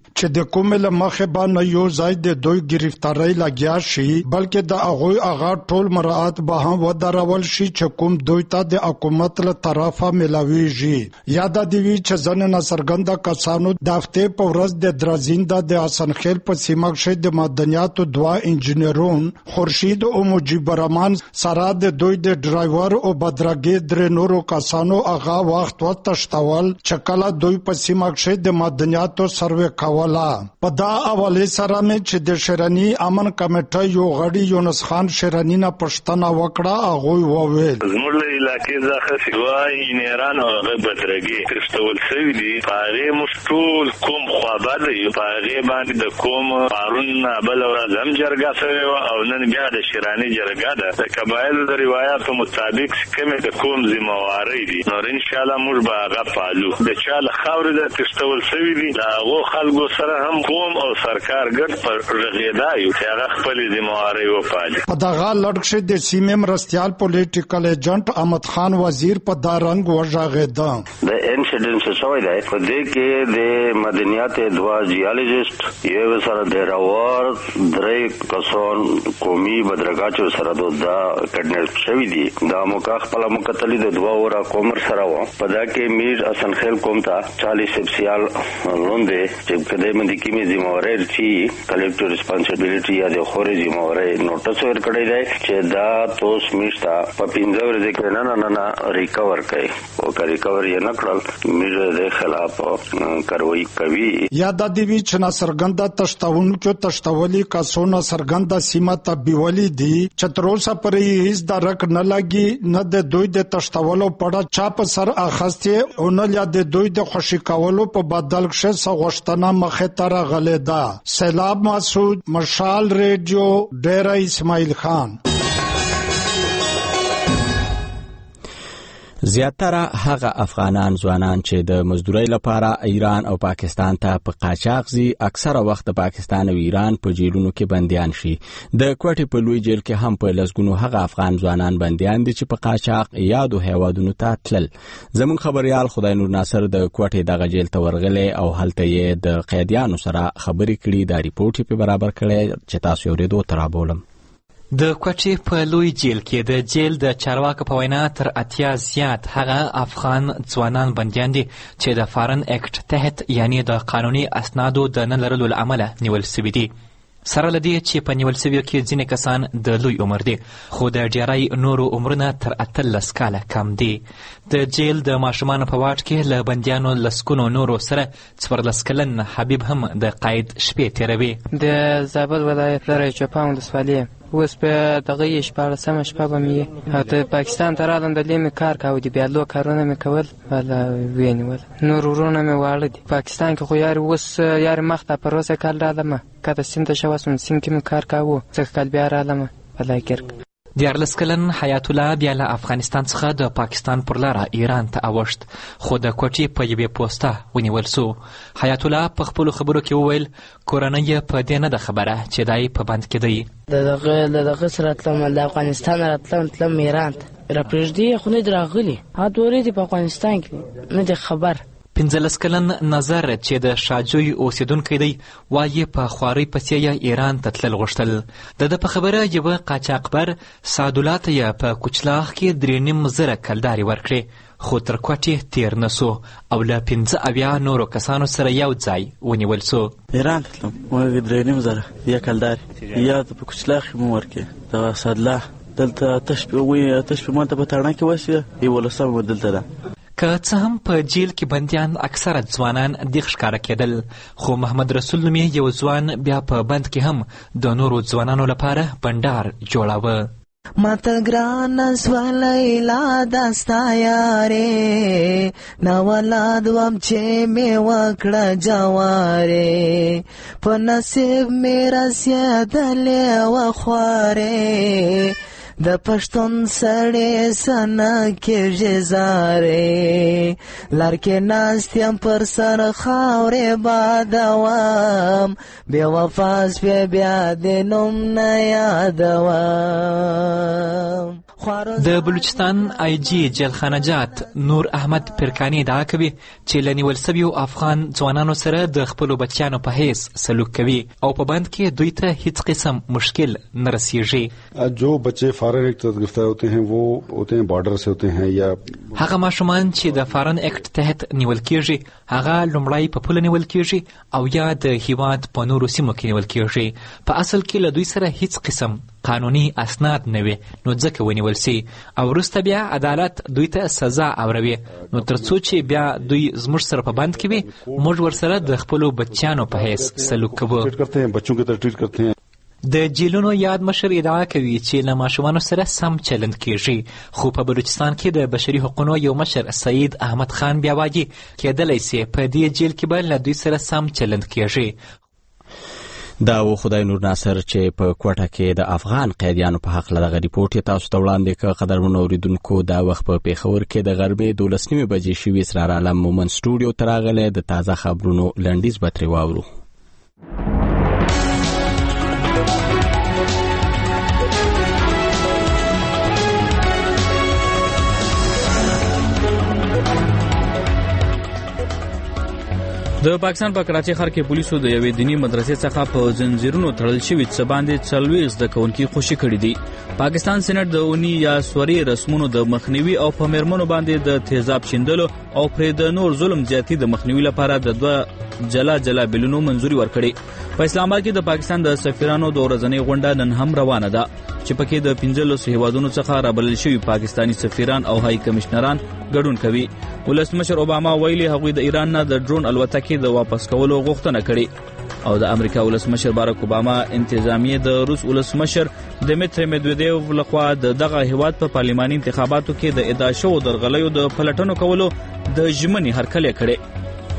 چې د کوم له مخه باندې یو ځای د دوی گرفتاری لګیا شي بلکې د هغه هغه ټول مراعات به هم ودرول شي چې کوم دوی ته د حکومت له طرفه ملاويږي یاد دی چې ځنه نصرګند کسانو د هفته په ورځ د درازینده د حسنخیل په سیمه کې د معدنیاتو دوا انجنیرون خورشید او مجيب الرحمن سره د دوی د ډرایور او بدرګي درې نورو کسانو هغه وخت وتشتول چې کله دوی په سیمه کې د معدنیاتو سروې کوله په دا حواله سره مې چې د شرنی امن کمیټه یو غړي یونس خان شرنی نه پښتنه وکړه هغه وویل زموږ له علاقې ځخه سیوای انجنیران او بدرګي تشتول شوی دي هغه مشتول کوم خوابه دی هغه باندې د کوم پارون بل ورځ هم جرګه شوی او نن بیا د شرانی جرګه ده د قبایل د روایتو مطابق کومه د کوم ذمہواری دي نو ان شاء الله موږ به هغه پالو د چاله خاورې د تشتول شوی دي دا هغه خلکو سره هم قوم او سرکار ګډ پر رغیدای چې هغه خپل ذمہواری وپالي په دغه لړ د سیمې مرستيال پولیټیکل ایجنټ احمد خان وزیر په دا رنګ وژغېده د انسیډنټ شوی دی په دې کې د مدنیات دوا جیالوجیست یو سره د راور درې کسان قومي بدرګاچو سره دا کډنټ شوی دی دا موقع خپل مکتلی د دوا ورا کومر سره و په دا کې میر حسن خیل کوم تا چالیس سپسیال لوندې چې کده مندي کې می ذمہواری چی کلیکټیو ریسپانسیبিলিټي یا د خوري ذمہواری نوټس ورکړی دی چې دا توس میشتا په پینځه ورځې کې نه نه نه ریکور کړي او ریکور یې نه کړل میر د خلاف کاروایی کوي یاد دی چې نصرګند تشتاونکو تشتولي کاسونه سرګند سیمه ته بیولي دي چې تر اوسه پرې هیڅ درک نه لګي نه د دوی د تشتولو پړه چاپ سر اخسته او نه یا د دوی د خوشی کولو په بدل کې سغوښتنه مخه تر غلې ده سیلاب مسعود مشال ریډیو ډیره اسماعیل خان زیاتره هغه افغانان ځوانان چې د مزدورۍ لپاره ایران او پاکستان ته په قاچاق ځي اکثره وخت د پاکستان او ایران په جیلونو کې بنديان شي د کوټې په لوی جیل کې هم په لسګونو هغه افغان ځوانان بنديان دي چې په قاچاق یادو هیوادونو ته تلل زمون خبريال خدای نور ناصر د کوټې دغه جیل ته ورغلی او هلته یې د قیدیانو سره خبرې کړې دا ریپورت په برابر کړی چې تاسو اورېدو ترابولم د کوټې په لوی جیل کې د جیل د چارواکو په وینا تر اتیا زیات هغه افغان ځوانان بندیان دي چې د فارن اکټ تحت یعنی د قانوني اسنادو د نه لرلو له امله نیول شوي دي سره لدی چې په نیول شویو کې ځینې کسان د لوی عمر دي خو د ډیری نورو عمرونه تر اتلس کاله کم دي د جیل د ماشومانو په واټ کې له بندیانو لسکونو نورو سره څوارلس کلن حبیب هم د قید شپې تیروي د زابل ولایت لرې چپاون د سوالې اوس په دغه یې شپاړسمه شپه به مې د پاکستان ته رالم دلې مې کار کاوه د بیالو کارونه مې کول ولا وینول نور ورونه مې واړه دي پاکستان کې خو یار اوس یار مخ ته پروسه کال رالم کته سیم ته شوه سم سیم کې مې کار کاوه څه کال بیا رالم ولا ګرګ دیارلس کلن حیات الله بیا له افغانستان څخه د پاکستان پر لاره ایران ته اوښت خو د کوټې په یوې پوسټه ونیول سو حیات الله په خپلو خبرو کې وویل کورنۍ یې په دې نه ده خبره چې دی په بند کې دی د دغه دغه سره تلم د افغانستان راتلم تلم ایران ته را پرېږدي خو نه دي راغلي هغه دورې دي په افغانستان کې نه دي خبر پنځلس کلن نظر چې د شاجوی اوسیدونکی دی وایي په خوارۍ پسې یې ایران ته تلل غوښتل د ده په خبره یوه قاچاقبر سعدالله ته یې په کوچلاغ کې درې نیم زره کلدارې ورکړې خو تر کوټې تیر نه سو او له پنځه اویا نورو کسانو سره یو ځای ونیول سو ایران ته تلم موږ درې نیم زره یا کلدارې یا په کوچلاغ کې مو ورکړې دغه سعدالله دلته اته شپې وایي اته شپې مالته په تاڼه کې وسوې یولسمه دلته ده که څه هم په جیل کې بندیان اکثره ځوانان دیغ ښکاره کېدل خو محمد رسول نومي یو ځوان بیا په بند کې هم د نورو ځوانانو لپاره بنډار جوړاوه ماته ګرانه سولی لا دستا یارې ناولاد وم چې مې وکړه جوارې په نصیب مې رسېدلې وه خوارې د پښتون سړی سنه کېږي زارې لار کې ناست یم پر سر خاورې بادوم بې وفا سوې بیا د نوم نه یادوم د بلوچستان آی جی جلخانجات نور احمد پرکانی ادعا کوي چې له نیول سویو افغان ځوانانو سره د خپلو بچیانو په حیث سلوک کوي او په بند کې دوی ته هیڅ قسم مشکل نه رسیږي. جو بچے فارن ایکٹ تحت گرفتار ہوتے ہیں وہ ہوتے ہیں بارڈر سے ہوتے ہیں یا هغه ماشومان چې د فارن ایکٹ تحت نیول کیږي هغه لومړی په پوله نیول کیږي او یا د هیواد په نورو سیمو کې نیول کیږي. په اصل کې له دوی سره هیڅ قسم قانوني اسناد نه وي نو ځکه ونیول سي او وروسته بیا عدالت دوی ته سزا اوروي نو تر څو چې بیا دوی زموږ سره په بند کې وي موږ ورسره د خپلو بچیانو په حیث سلوک کوو. د جیلونو یاد مشر ادعا کوي چې له ماشومانو سره سم چلند کیږي خو په بلوچستان کې د بشري حقوقو یو مشر سعید احمد خان بیا وايي کېدلی سي په دې جیل کې به له دوی سره سم چلند کیږي. دا و خدای نور ناصر چې په کوټه کې د افغان قیدیانو په حق لږه ریپورت تاسو ته وړاندې کړ. قدرمن اوریدونکو دا وخت په پیښور کې د غربي دولس نیمه بجې شوي اسرار عالم مومن سټوډیو ته راغلی د تازه خبرونو لنډیز به ترې واورو. د پاکستان په کراچۍ ښار کې پولیسو د یوې دینی مدرسې څخه په زنجیرونو تړل شوي څه باندې څلوېښت زده کوونکي خوشي کړي دي. پاکستان سېنټ د اونۍ یا سوري رسمونو د مخنیوي او په میرمنو باندې د تیزاب شیندلو او پرې د نور ظلم زیاتی د مخنیوي لپاره د دوه جلا جلا بلونو منځوري ورکړي. په اسلام آباد کې د پاکستان د سفیرانو د ورځنۍ غونډه نن هم روانه ده چې پکې د پنځلسو هیوادونو څخه رابلل شوي پاکستانی سفیران او های کمشنران ګډون کوي. ولسمشر اوباما ویلي هغوی د ایران نه د ډرون الوتکې د واپس کولو غوښتنه کړې او د امریکا ولسمشر باراک اوباما انتظامیه د روس ولسمشر دمیتری مدودیوف لخوا د دغه هیواد په پارلماني انتخاباتو کې د ادعا شوو درغلیو د پلټنو کولو د ژمنې هرکلی کړی.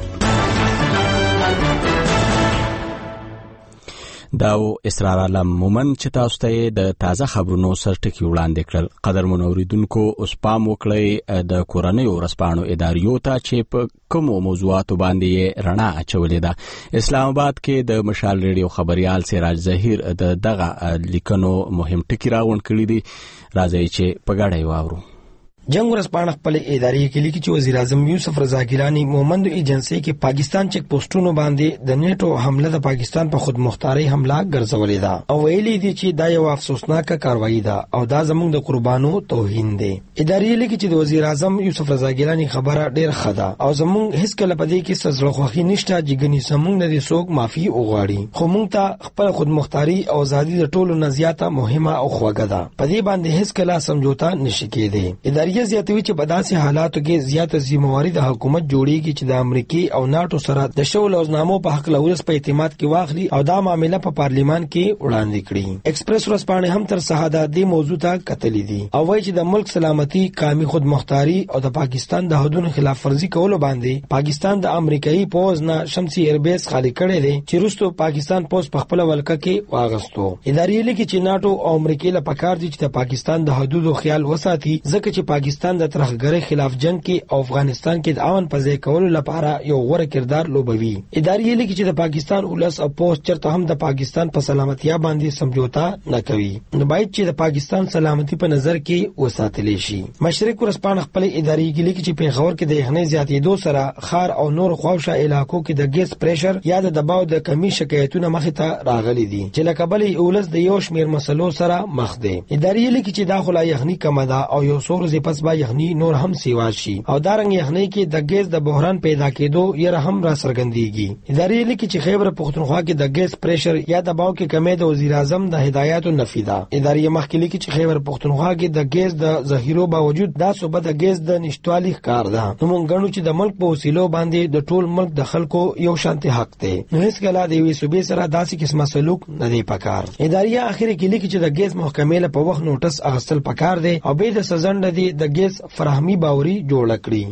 دا و اسرار عالم مومن چې تاسو ته د تازه خبرونو سرټکی وړاندې کړل. قدرمن اوریدونکو اوس پام وکړئ د کورنۍ ورسپانو اداریو ته چې په کومو موضوعاتو باندې رڼا اچولې ده. اسلام آباد کې د مشال ریډیو خبريال سراج ظهیر د دغه لیکنو مهم ټکی راغونډ کړی دي. راځي چې په ګډه واورو. جنگ ورسپانه خپل ادارې کې لیکي چې وزیر اعظم یوسف رضا ګیلانی مومند ایجنسی کې پاکستان چیک پوسټونو باندې د نیټو حمله د پاکستان په خود مختاري حمله ګرځولې ده او ویلي دي چې دا یو افسوسناک کاروایی ده او دا زموږ د قربانو توهین دی. ادارې لیکي چې د وزیر اعظم یوسف رضا ګیلانی خبره ډېر ښه ده او زموږ هیڅ کله په دې کې سزړه خوخي نشته چې ګني زموږ نه دي څوک معافي وغواړي خو موږ ته خپل خود مختاري او ازادي د ټولو نه زیاته مهمه او خوږه ده. په دې باندې هیڅ کله سمجوتا نشي کېدی. ادارې زیاتوي چې په داسې حالاتو کې زیاته ذمہواری د حکومت جوړیږي چې د امریکای او ناتو سره د شو لوزنامو په حق لورس په اعتماد کې واخلي او دا معاملې په پارلیمان کې وړاندې کړي. ایکسپریس ورځپاڼه هم تر سهاده د موضوع ته کتلې دي او وایي چې د ملک سلامتی قومي خود مختاری او د پاکستان د حدودو خلاف ورزي کولو باندې پاکستان د امریکایي پوز نه شمسي ایربیس خالی کړي دي چې وروسته پاکستان پوز په خپل ولکه کې واغستو. ادارې لیکي چې ناتو او امریکای له پکار دي چې د پاکستان د حدودو خیال وساتي ځکه چې پاکستان د ترهګرۍ خلاف جنگ کې او افغانستان کې د امن په ځای کولو لپاره یو غوره کردار لوبوي. ادارې لیکي چې د پاکستان ولس او پوسټ چرته هم د پاکستان په سلامتیا باندې سمجوتا نه کوي نو باید چې د پاکستان سلامتی په نظر کې وساتل شي. مشرق ورسپانه خپل ادارې کې لیکي چې پیښور کې د یخنۍ زیاتېدو سره خار او نور خواوشه علاقو کې د ګیس پریشر یا د دباو د کمی شکایتونه مخ ته راغلي دي چې لکه بلې ولس د یو شمیر مسلو سره مخ دي. ادارې لیکي چې داخله یخنۍ کم ده او یو څو ورځې پس به یخنۍ نور هم سیوا شي او دارنګ یخنۍ کې د ګیس د بحران پیدا کېدو یې هم را څرګندېږي. ادارې لیکي چې خیبر پختونخوا کې د ګیس پریشر یا دباو کې کمی د وزیر اعظم د هدایاتو نفي ده. ادارې مخکې لیکي چې خیبر پختونخوا کې د ګیس د ذخیرو باوجود دا صوبه د ګیس د نشټوالي ښکار ده. نو موږ غواړو چې د ملک په وسیلو باندې د ټول ملک د خلکو یو شانتي حق دی نو هیڅ کله د یوې صوبې سره داسې قسمه سلوک نه دی پکار. ادارې اخر کې لیکي چې د ګیس محکمې له په وخت نوټس اغستل پکار دی او به د سزنده دی د ګیس فراهمي باوري جوړ کړي.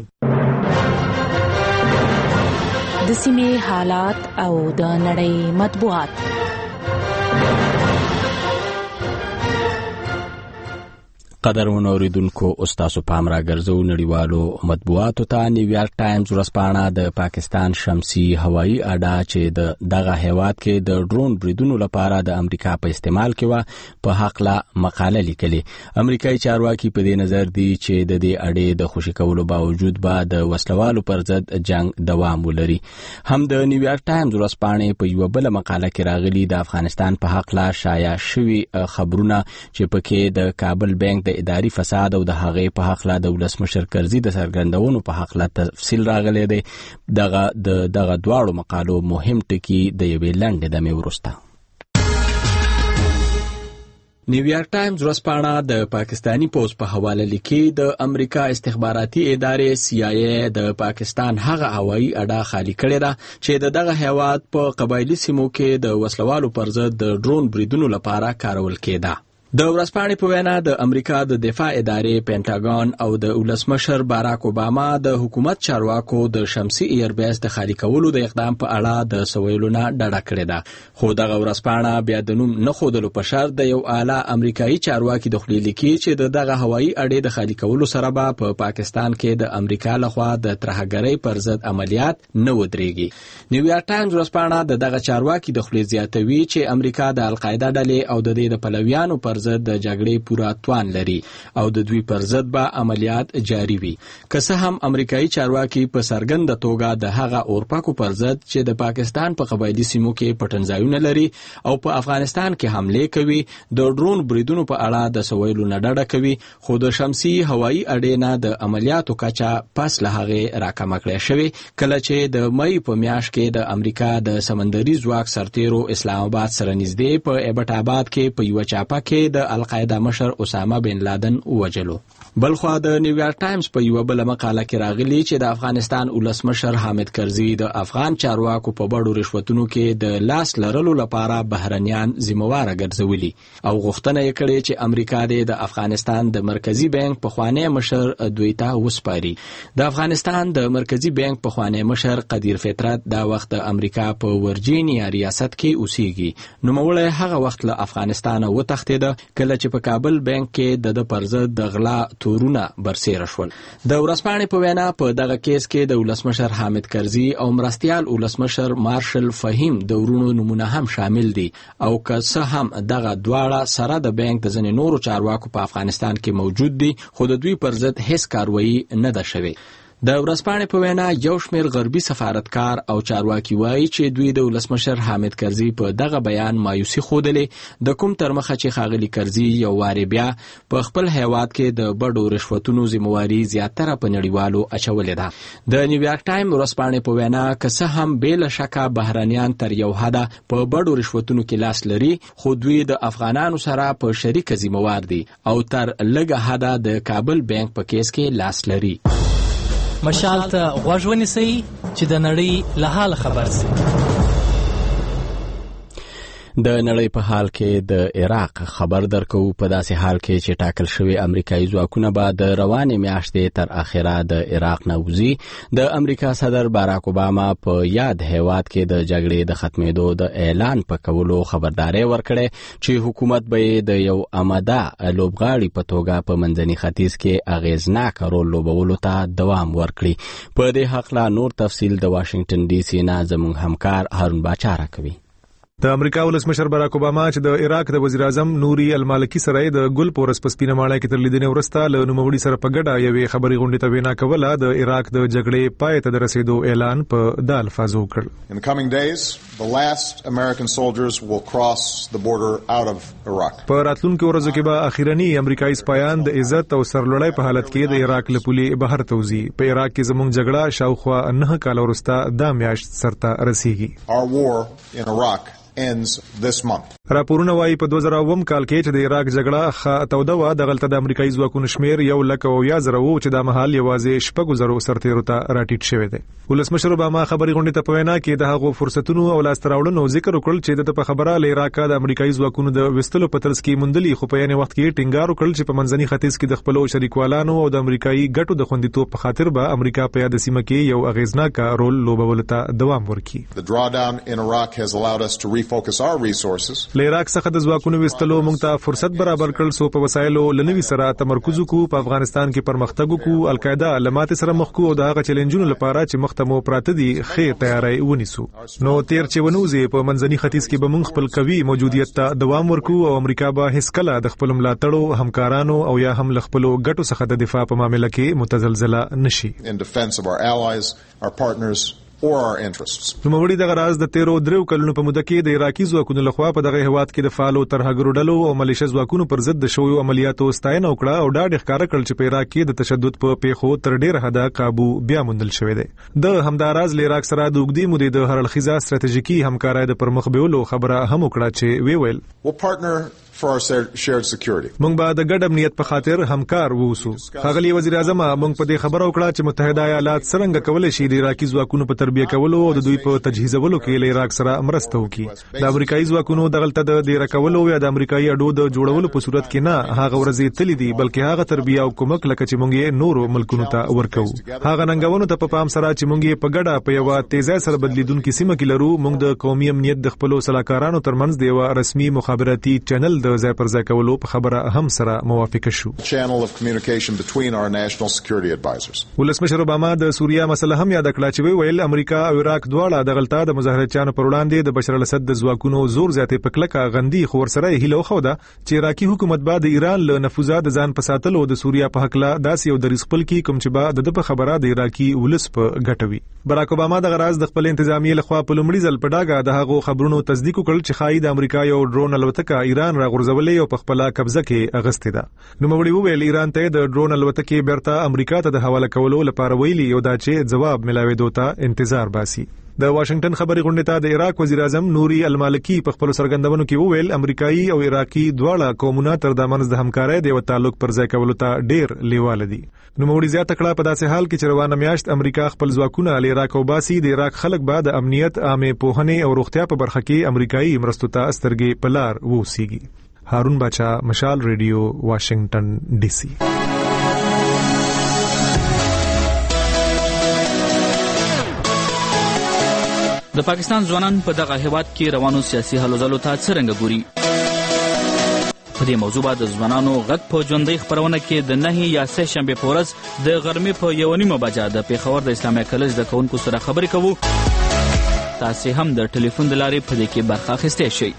د سیمې حالات او د نړۍ مطبوعات. قدرمن اوریدونکو استاسو پام را ګرځو نړیوالو مطبوعاتو ته نیویارک ټایمز ورځپاڼه د پاکستان شمسي هوایي اډه چې د دغه هیواد کې د ډرون بریدونو لپاره د امریکا په استعمال کې و په حق لا مقاله لیکلي. امریکایي چارواکي په دې نظر دي چې د دې اډې د خوشي کولو باوجود به د وسلوالو پر ضد جنگ دوام ولري. هم د نیویارک ټایمز ورځپاڼې په یو بل مقاله کې راغلي د افغانستان په حق لا شایع شوي خبرونه چې پکې د کابل بانک د اداري فساد او د هغې په حق لا د ولسمشر کرزي د سرګردونو په حق لا تفصیل راغلی دی. دغه د دغه دواړو مقالو مهم ټکي د یوې لنډې دمې وروسته. نیویارک ټایمز ورځپاڼه د پاکستانی پوز په حواله لیکي د امریکا استخباراتي ادارې سی آی ای د پاکستان هغه هوایي اډه خالی کړې ده چې د دغه هیواد په قبایلی سیمو کې د وسلوالو پر ضد د ډرون بریدونو لپاره کارول کېده. د ورځپاڼې په وینا د امریکا د دفاع ادارې پینټاګون او د ولسمشر باراک اوباما د حکومت چارواکو د شمسي ایربیس د خالی کولو د اقدام په اړه د سویلونه ډډه کړې ده. خو دغه ورځپاڼه بیا د نوم نه ښودلو په شرط د یو اعلی امریکایي چارواکي د خولې لیکي چې د دغه هوایي اډې د خالی کولو سره به په پاکستان کې د امریکا لخوا د ترهګرۍ پر ضد عملیات نه ودرېږي. نیویارک ټایمز ورځپاڼه د دغه چارواکي د خولې زیاتوي چې امریکا د القاعده ډلې او د دې د پلویانو پر ضد د جګړې پوره توان لري او د دوی پر ضد به عملیات جاری وي. که څه هم امریکایي چارواکي په څرګنده توګه د هغه اورپاکو پر ضد چې د پاکستان په قبایلی سیمو کې پټنځایونه لري او په افغانستان کې حمله کوي د ډرون بریدونو په اړه د سویلو نه ډډه کوي، خو د شمسي هوایي اډې نه د عملیاتو کچه پس له هغې راکمه کړې شوې کله چې د مې په میاشت کې د امریکا د سمندري ځواک سرتیرو اسلام آباد سره نږدې په ایبټ آباد کې په یوه چاپه کې د القاعده مشر اسامه بن لادن ووجلو. بلخوا د نیویارک ټایمز په یوه بله مقاله کې راغلي چې د افغانستان ولسمشر حامد کرزي د افغان چارواکو په بډو رشوتونو کې د لاس لرلو لپاره بهرنیان ذمہواره ګرځولي او غوښتنه یې کړې چې امریکا د افغانستان د مرکزی بانک پخوانی مشر دوی ته وسپاري. د افغانستان د مرکزی بانک پخوانی مشر قدیر فطرت دا وخت د امریکا په ورجینیا ریاست کې اوسېږي. نوموړی هغه وخت له افغانستان وتښتېده کله چې په کابل بانک کې د پر ضد د غلا تورونه برسېره شول. د ورځپاڼې په وینا په دغه کیس کې د ولسمشر حامد کرزي او مرستیال ولسمشر مارشل فهیم د ورونو نمونه هم شامل دي او که څه هم دغه دواړه سره د بانک د ځینې نورو چارواکو په افغانستان کې موجود دي خو د دوی پر ضد هیڅ کاروایی نه ده شوې. د ورځپاڼې په وینا یو شمېر غربي سفارتکار او چارواکي وایي چې دوی د ولسمشر حامد کرزي په دغه بیان مایوسي ښودلې د کوم تر مخه چې ښاغلي کرزي یو وارې بیا په خپل هیواد کې د بډو رشوتونو ذمہواري زیاتره په نړیوالو اچولې ده. د نیویارک ټایم ورځپاڼې په وینا که څه هم بې له شکه بهرنیان تر یو حده په بډو رشوتونو کې لاس لري خو دوی د افغانانو سره په شریکه ذمہوار دي او تر لږه حده د کابل بانک په کیس کې لاس لري. مشال ته غوږ ونیسئ چې د نړۍ له حال خبر سئ. د نړۍ په حال کې د عراق خبر درکو په داسې حال کې چې ټاکل شوی امریکایي ځواکونه به د روانې میاشتې تر اخره د عراق نه وځي. د امریکا صدر باراک اوباما په یاد هیواد کې د جګړې د ختمېدو د اعلان په کولو خبرداري ورکړې چې حکومت به د یو آماده لوبغاړي په توګه په منځني ختیځ کې اغیزناک رول لوبولو ته دوام ورکړي. په دې حق لا نور تفصیل د واشنگټن ډي سي نه زموږ همکار هارون باچا راکوي. د امریکا ولسمشر باراک اوباما چې د عراق د وزیر اعظم نوري المالکی سره د ګل پورس په سپینه ماڼۍ کې تر لیدنې وروسته له نوموړي سره په ګډه یوې خبري غونډې ته وینا کوله. د عراق د جګړې پای ته د رسیدو اعلان په دا الفاظو وکړ. In the coming days, the last American soldiers will cross the border out of Iraq. په راتلونکو ورځو کې به اخیرنی امریکایي سپایان د عزت او سرلوړۍ په حالت کې د عراق له پولې بهر ته وځي. په عراق کې زموږ جګړه شاوخوا نه کال وروسته دا میاشت سرته رسیږي. Our war in Iraq ends this month. راپورونه وايي په دوه زره اووم کال کې چې د عراق جګړه ښه توده وه دغلته د امریکایي ځواکونو شمېر یو لک او یا زره وو چې دا مهال یوازې شپږو زرو سرتیرو ته راټیټ شوی دی. ولسمشر اوباما خبري غونډې ته په وینا کې د هغو فرصتونو او لاسته راوړنو ذکر وکړ چې د په خبره له عراق د امریکایي ځواکونو د وستلو په ترڅ کې موندلي، خو په یانې وخت کې ټینګار وکړ چې په منځني ختیځ کې د خپلو شریکوالانو او د امریکایي ګټو د خوندیتوب په خاطر به امریکا په یاد سیمه کې یو اغیزناک رول لوبولو ته دوام ورکړي. The drawdown in Iraq has allowed us to refocus our resources. لعراق څخه د ځواکونو وستلو موږ ته فرصت برابر کړل سو په وسایلو لنوي سره تمرکز کو په افغانستان کې پرمختګ کو القاعده لمات سره مخ کو او د هغه چیلنجونو لپاره چې مختمو پراته دي خې تیاری ونیسو. نو تیر چې ونوزي په منځني ختیځ کې به موږ خپل قوي موجودیت ته دوام ورکو او امریکا به هیڅ کله د خپل ملاتړو همکارانو او یا هم خپلو ګټو څخه د دفاع په معاملې کې متزلزله نشي. In defense of our allies, our partners or our interests. نو موري دغه راز د تیرو درو کلونو په موده کې د عراقي ځواکونو لخوا په دغه هواد کې د فعالو ترهګرو ډلو او ملیشه ځواکونو پر ضد د شویو عملیاتو ستاینه وکړه او ډاډ ښکارا کړل چې په عراق کې د تشدد په پیښو تر ډیره حده قابو بیا موندل شوی دی. د همداراز عراق سره د وګړي مودې د هرړخیزه ستراتیژیکي همکارۍ د پرمخ بیولو خبره هم وکړه چې وی ویل we'll partner for our shared security. موږ به د ګډ امنیت په خاطر همکار ووسو. ښاغلي وزیر اعظم موږ په دې خبره وکړه چې متحده ایالات څنګه کولای شي د عراقي ځواکونو په تربیه کولو او د دوی په تجهیزولو کې له عراق سره مرسته وکړي. د امریکایي ځواکونو دغلته د ډیر کولو یا د امریکایي اډو د جوړولو په صورت کې نه هغه ورځې تللی دي بلکې هغه تربیه او کومک لکه چې موږ یې نورو ملکونو ته ورکو. هغه ننګونو ته په پام سره چې موږ یې په ګډه په یو تیزه سره بدلیدونکو سیمه کې لرو موږ د قومي امنیت د خپل صلاحکارانو ترمنځ د یو رسمي مخابراتي چینل د ځای پر ځای کولو په خبره هم سره موافقه شو. Channel of communication between our national security advisors. ولسمشر اوباما د سوریه مسله هم یاد کړه چې ویل امریکا او عراق دواړه د غلطه د مظاهرچیانو پر وړاندې د بشار الاسد د ځواکونو زور زیاتې پکلکه غندي خو ورسره هیله خو ده چې عراقي حکومت بعد ایران له نفوذات ځان په ساتلو د سوریه په حق لا داسې یو دریس خپل کی کوم چې بعد د خبره د عراقي ولس په ګټوي. باراک اوباما د غراز د خپل انتظامی لخوا په لومړي ځل په ډاګه د هغو خبرونو تصدیق وکړ چې خای د امریکا یو ډرون الوتکه ایران را غورځولې او په خپل قبضه کې اغستې ده. نو موري ویل ایران ته د ډرون الوتکې بیرته امریکا ته د حواله کولو لپاره ویلي یو دا چې جواب ملاوي دوته انتظار باسي. د واشنگټن خبري غونډې ته د عراق وزیر اعظم نوري المالکی په خپل سرګندونو کې وویل امریکایي او عراقي دواړه قومونه تر د منځ د همکارۍ د تعلق پر ځای کولو ته ډیر لیواله دي. نو موري زیاته کړه په داسې حال کې چې روانه میاشت امریکا خپل ځواکونه له عراق او باسي د عراق خلک بعد امنیت عامه پوهنې او روغتیا په برخه کې امریکایي مرستو ته سترګې پلار ووسیږي. هارون بچا مشال ریډیو واشنگټن ډي سي. د پاکستان ځوانان په دغه هیواد کې روانو سیاسي هلو ځلو ته څرنګه ګوري؟ په دې موضوع باندې ځوانانو غږ په ژوندۍ خبرونه کې د نهي یا سه شنبه په ورځ د غرمې په یو نیمه بجه د پیښور د اسلامي کالج د کونکو سره خبرې کوو. تاسو هم د ټلیفون د لارې په دې کې برخه اخیستی شئ.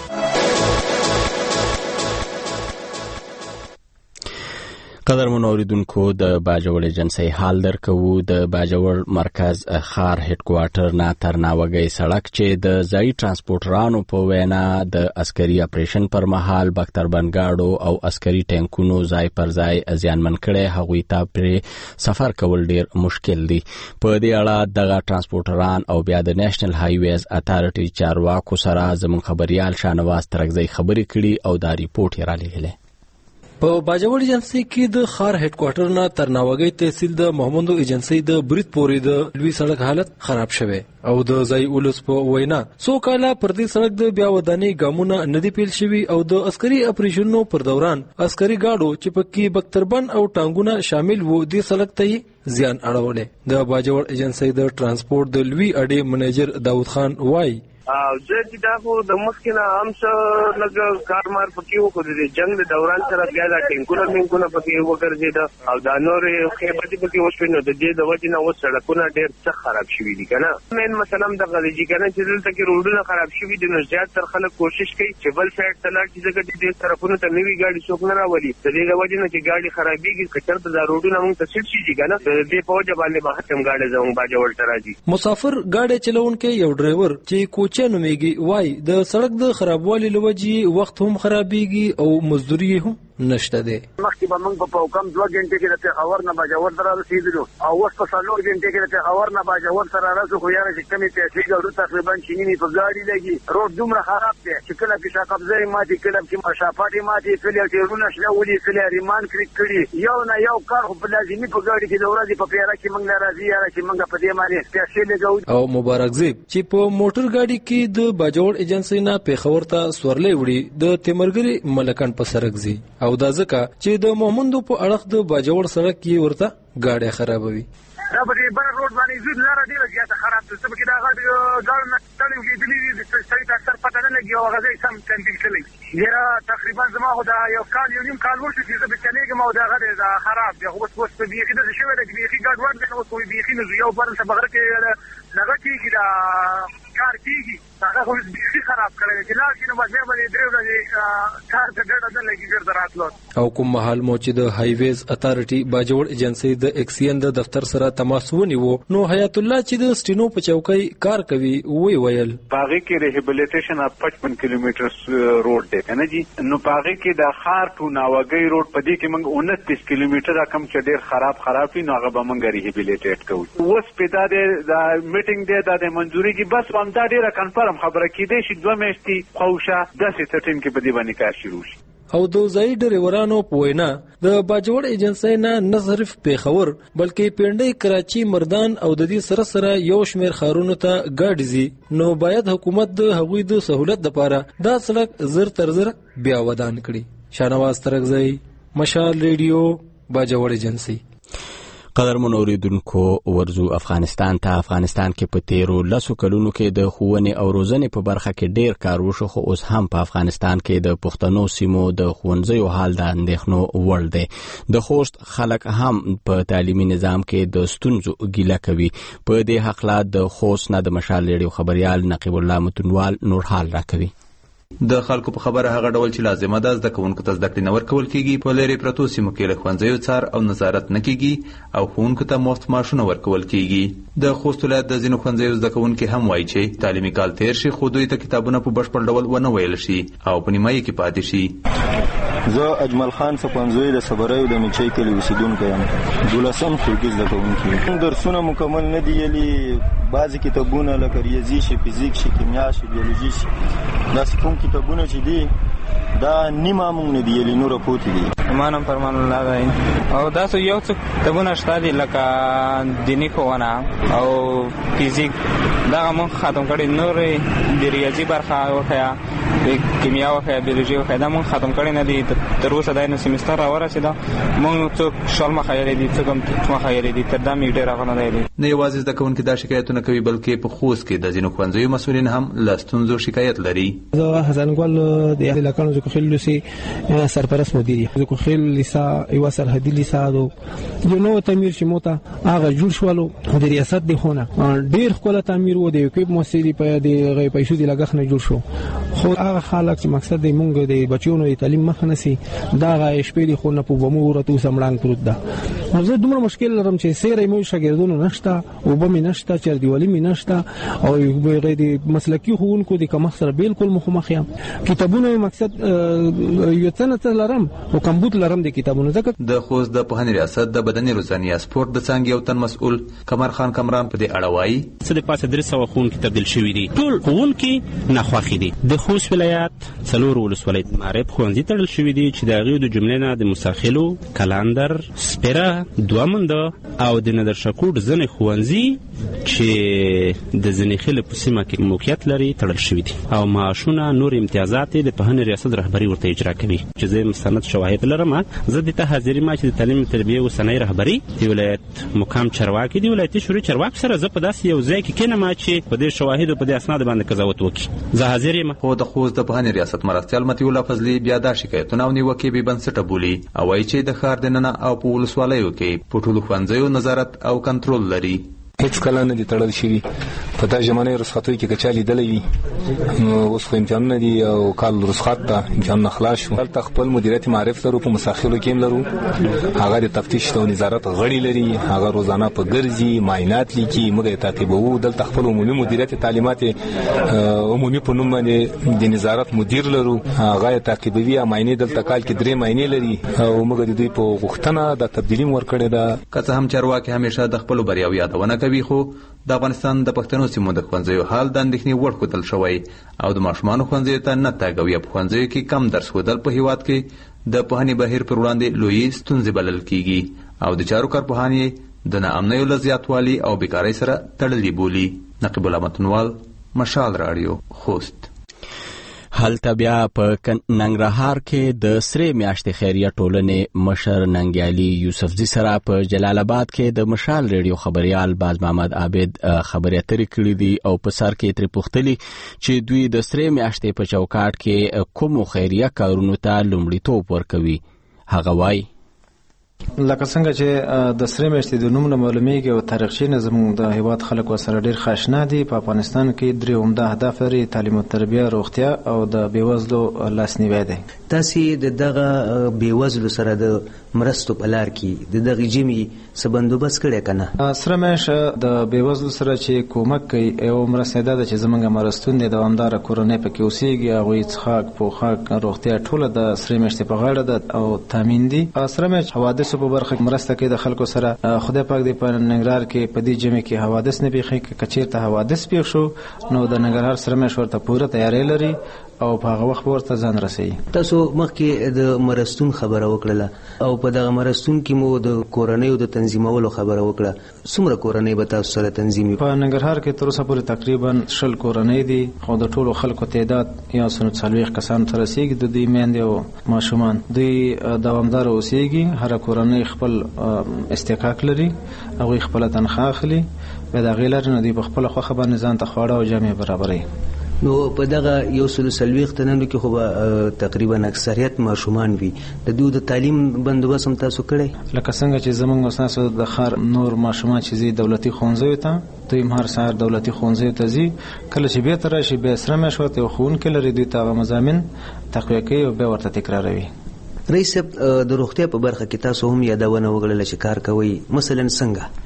قدر منوریدونکو د باجوړ ایجنسی حال درکو. د باجوړ مرکز خار هډ کوارټر نه تر ناوګي سړک چې د ځای ترانسپورټرانو په وینا د عسکري اپریشن پر مهال بختر بنګاړو او عسکري ټانکونو ځای پر ځای ځانمن کړي هغوی ته پر سفر کول ډیر مشکل دي. په دې اړه دغه ترانسپورټران او بیا د نېشنل های ویز اتارټي چارواکو سره زموږ خبريال شانواز ترغزي خبرې کړي او دا ریپورت یې را لېږلی. په باجوړ ایجنسی کې د خار هډ کوارټر نه تر ناوګي تحصیل د محمدو ایجنسی د برید پورې د لوی سړک حالت خراب شوه او د ځای اولس په وینا سو کاله پر دې سړک د بیا ودانۍ ګامونه ندي پیل شوي او د عسکري اپریشنونو پر دوران عسکري گاډو چې پکې بختربن او ټانګونه شامل وو د سړک ته زیان اړولې. د باجوړ ایجنسی د ترانسپورت د لوی اډې منیجر داود خان وای او زه چې دا خو د مخکنه هم څه لږ کارمار پکې وکړو د جنگ د دوران سره بیا دا ټینکونه ټینکونه پکې وګرځېده او دا نورې خیبتې پکې وشوې نو د دې د وجې نه اوس سړکونه ډېر څه خراب شوي دي که نه. مین مثلا دغه دی که نه چې دلته کې روډونه خراب شوي دي نو زیات تر خلک کوشش کوي چې بل سایډ ته لاړ شي ځکه چې دې طرفونو ته نوي ګاډي څوک نه راولي د دې د وجې نه چې ګاډي خرابېږي که چېرته دا روډونه موږ ته سیټ شي که نه د دې په وجه باندې به هر ټایم ګاډی زموږ باجوړ ته راځي. مسافر ګاډی چلوونکی یو ډرایور چې کوچه نومیږي وای د سړک د خرابوالي لوجې وخت هم خرابېږي او مزدوري هم نشته دی. مخکې به موږ په کم دوه غنټې کې د پېښور نه باجوړ ته رارسېدلو او اوس په څلور غنټې کې د پېښور نه باجوړ ته رارسو خو یاره چې کمې پیسې ګاډو تقریبا چیني په ګاډي لګي روډ دومره خراب دی چې کله پیسه قبضه یې ماتې کله چې مشافات یې ماتې کله ټیرونه شله ولي کله ریمان کریک کړي یو نه یو کار خو په لازمي په ګاډي کې د ورځې په پیره کې موږ نه راځي یاره چې موږ په دې باندې پیسې لګوو. او مبارک زیب چې په موټر ګاډي کې د باجوړ ایجنسی نه پیښور ته سورلې وړي د تیمرګری ملکان په سرک زی او دا ځکه چې د مومندو په اړخ د باجوړ سړک کې ورته ګاډي خرابوي. دا به د بره روډ باندې ځو لاره ډېره زیاته خراب ده څه پکې د هغه ګاډ نه تړل کېدلي دي سړي ته اکثر پته نه لګي او هغه ځای سم کنټرول کړی ډېره تقریبا زما خو دا یو کال یو نیم کال وشو چې زه به چلېږم او د هغه دی خراب دی خو اوس اوس په بیخي داسې شوی ده چې بیخي ګډوډ دی اوس خو بیخي نه ځو یو بل ته بغره کې دغه کېږي دا کار کېږي هغه خو بیخي خراب کړی دی چې لاړ شي نو بس بیا به یې درې ورځې کار ته ډډه نه لګي بېرته راتلو او کوم مهال مو چې د هایویز اتارټي باجوړ ایجنسۍ د اکسین د دفتر سره تماس ونیو نو حیات الله چې د سټینو په چوکۍ کار کوي وی ویل باغې کې ریهابلیټیشن اف پچپن کیلومتر روډ دی کنه جی نو باغې کې د خار ټو ناوګي روډ په دې کې موږ انتیس کیلومتره کم چې ډېر خراب خراب وي نو هغه به موږ ریهابلیټیټ کوو اوس په دا د میټینګ دی د منځوري کې بس هم دا ډېره کنفرم خبره کېدای شي دوه میاشتې خوښه داسې ترټین کې په دې باندې کار شروع شي او د ځای ډریورانو په وینا د باجوړ ایجنسۍ نه نه صرف پیښور بلکې پیندۍ کراچي مردان او د دې سره سره یو شمیر ښارونو ته ګاډي ځي نو باید حکومت د هغوی د سہولت لپاره دا سړک زر تر زر بیا ودان کړي شاهنواز ترغزی مشال ریډیو باجوړ ایجنسۍ قدرمن اوریدونکو ورزو افغانستان ته افغانستان کې په تیرو لسو کلونو کې د ښوونې او روزنې په برخه کې ډیر کار وشو خو اوس هم په افغانستان کې د پښتنو سیمو د ښوونځیو حال د اندېښنو وړ دی د خوست خلک هم په تعلیمي نظام کې د ستونزو ګیله کوي په دې هکله د خوست نه د مشال ریډیو خبريال نقیب الله متنوال نور حال راکوي د خلکو په خبره هغه ډول چې لازمه ده زده کوونکو ته زده کړې نه ورکول کېږي په لرې پرتو سیمو کې له ښوونځیو څار او نظارت نه کېږي او ښوونکو ته مفت معاشونه ورکول کېږي د خوست ولایت د ځینو ښوونځیو زده کوونکي هم وایي چې تعلیمي کال تیر شي خو دوی ته کتابونه په بشپړ ډول ونه ویل شي او په نیمایي کې پاتې شي زه اجمل خان صفنزوی د صبریو د میچۍ کلي اوسیدونکی یم دولسم ټولګي زده کوونکی درسونه مکمل نه دي یلي بعضې کتابونه لکه ریاضي شي فزیک شي کیمیا شي بیولوژي شي داسې کوم کتابونه چې دي دا نیمه مونږ نه دي یلي نوره پوتې دي زما نوم فرمان الله دی او داسې یو څه کتابونه شته دي لکه دیني ښوونه او فزیک دغه مونږ ختم کړي نورې د ریاضي برخه وښیه د کیمیا وښیه بیولوژي وښیه دا مونږ ختم کړي نه دي تر اوسه دا نه سیمستر راورسېده مونږ څوک شل مخه یلی دي څوک هم مخه یلی دي تر دا مې ډېر هغه نه دی نه یوازې زده کوونکي دا شکایتونه کوي بلکې په خوست کې د ځینو ښوونځیو مسؤلین هم له ستونزو شکایت لري زه حسن ګل د علاقانو زکوخیل لوسی سرپرست مدیر زکوخیل لیسا ایوا سرحدي لیسا دو یو نو تعمیر چې موته هغه جوړ شولو د ریاست دی خونه ډیر خپل تعمیر و دی کوم مسئله په دې غي پیسو دی لګښ نه جوړ شو خو هغه خلک چې مقصد دی مونږ د بچیونو د تعلیم مخ نه سي دا غي شپې دی خو نه په بمو ورته سمړان پروت ده زه دومره مشکل لرم چې سیرې مو شاګردونو نشته او به مې نشته چر دیوالي مې نشته او غیر مسلکی ښوونکو د کوم سره بالکل مخامخ یم کتابونه مقصد یو څه نه لرم او کمبود لرم د کتابونو ځکه د خوست د پوهنې ریاست د بدني روزنې سپورت د څنګه یو تن مسؤل قمر خان کمران په دې اړه وایي څه د پاسه درې سوه ښوونکي تبدیل شوي دي ټول ښوونکي ناخوښې دي د خوست ولایت څلور ولسوالۍ معرب ښوونځي تړل شوي دي چې د هغې د جملې نه د مساخلو کلاندر سپیره دوامنده او د ندرشکوټ ځینې ښوونځي چې د ځینې په سیمه کې موقعیت لري تړل شوي دي او معاشونه نور امتیازات د پوهنې ریاست رهبري ورته اجرا کوي چې زه مستند شواهد لرم زه د ته حاضر ما چې د تعلیم تربیه اوسنۍ رهبري د ولایت مقام چارواکي دی ولایتي شوري چارواکي سره زه په داسې یو ځای کې کینم چې په دې شواهد او په دې اسناد باندې قضاوت وکړي زه حاضر یم خو د خوست د پوهنې ریاست مرستیال متي الله فضلي بیا دا شکایتونه او نیوکې بې بنسټه بولي او وایي چې د ښار دننه او په ولسوالیو کې په ټولو ښوونځیو نظارت او کنټرول لري هیڅ کله نه دي تړل شوي په دا ژمنۍ رخصتیو کې که چا لیدلی وي نو اوس خو امتحانونه دي او کال رخصت ته امتحانونه خلاص شو دلته خپل مدیریت معرف لرو په مساخلو کې هم لرو هغه د تفتیش او نظارت غړي لري هغه روزانه په ګرځي معاینات لیکي موږ یې تعقیبوو دلته خپل عمومي مدیریت تعلیمات عمومي په نوم باندې د نظارت مدیر لرو هغه یې تعقیبوي معاینې دلته کال کې درې معاینې لري او موږ د دوی په غوښتنه د تبدیلي ورکړې ده که څه هم چارواکي همیشه د خپلو بریاو یادونه کوي خو د افغانستان د پښتنو سیمو د ښوونځیو حال د اندېښنې وړ ښودل شوی او د ماشومانو ښوونځیو ته نه تګ او یا په ښوونځیو کې کم درس ښودل په هېواد کې د پوهنې بهیر پر وړاندې لویې ستونزې بلل کېږي او د چارو کارپوهان یې د ناامنیو له زیاتوالي او بیکارۍ سره تړلي بولي. نقیب الله متنوال، مشال راډیو، خوست. هلته بیا په ننګرهار کې د سرې میاشتې خیریه ټولنې مشر ننګیالي یوسفزي سره په جلال آباد کې د مشال ریډیو خبريال باز محمد عابد خبرې اترې کړې دي او په سر کې ترې پوښتلي چې دوی د سرې میاشتې په چوکاټ کې کومو خیریه کارونو ته لومړیتوب ورکوي. هغه وایي لکه څنګه چې د سرې میاشتې د نوم نه معلومیږي او تاریخچې نه زموږ د هیواد خلک ورسره ډېر ښه اشنا دي. په افغانستان کې درې عمده اهداف لري: تعلیم او تربیه، روغتیا او د بېوزلو لاسنیوی دی. تاسې د دغه بېوزلو سره د مرستو په لار کې د دغې جمعې څه بندوبست کړی که نه؟ سره میاشت د بېوزلو سره چې کومک کوي یو مرسته دا ده چې زموږ مرستون دی دوامداره کورنۍ پکې اوسېږي، هغوی څښاک پوښاک روغتیا ټوله د سرې میاشتې په غاړه ده او تامین دي. سره میاشت حوادث په برخه کې مرسته کوي د خلکو سره. خدای پاک دې په ننګرهار کې په دې جمعې کې حوادث نه پیښي، که چېرته حوادث پیښ شو نو د ننګرهار سره میاشت ورته پوره تیاری لري او په هغه وخت ورته ځان رسوي. تاسو مخکې د مرستون خبره وکړله او په دغه مرستون کې مو د کورنیو د تنظیمولو خبره وکړه. څومره کورنۍ به تاسو سره تنظیمي؟ په ننګرهار کې تر اوسه پورې تقریبا شل کورنۍ دي خو د ټولو خلکو تعداد یو سل څلوېښت کسانو ته رسېږي. د دوی میندې او ماشومان دوی دوامداره اوسېږي. هره کورنۍ خپل استحقاق لري، هغوی خپله تنخواه اخلي، بیا د هغې لارې نه دوی په خپله خوښه باندې ځان ته خواړه او جامې برابروي. نو په دغه یو سل څلوېښت تنانو کې خو به تقریبا اکثریت ماشومان وي، د دوی د تعلیم بندوبست هم تاسو کړی؟ لکه څنګه چې زموږ ستاسو د ښار نور ماشومان چې ځي دولتي ښوونځیو ته، دوی هم هر سهار دولتي ښوونځیو ته ځي. کله چې بېرته راشي بیا سره میاشت ورته یو ښوونکی لري، دوی ته هغه مضامین تقویه کوي او بیا ورته تکراروي. رئیس صاحب د روغتیا په برخه کې تاسو هم یادونه وکړله چې کار کوئ، مثلا څنګه؟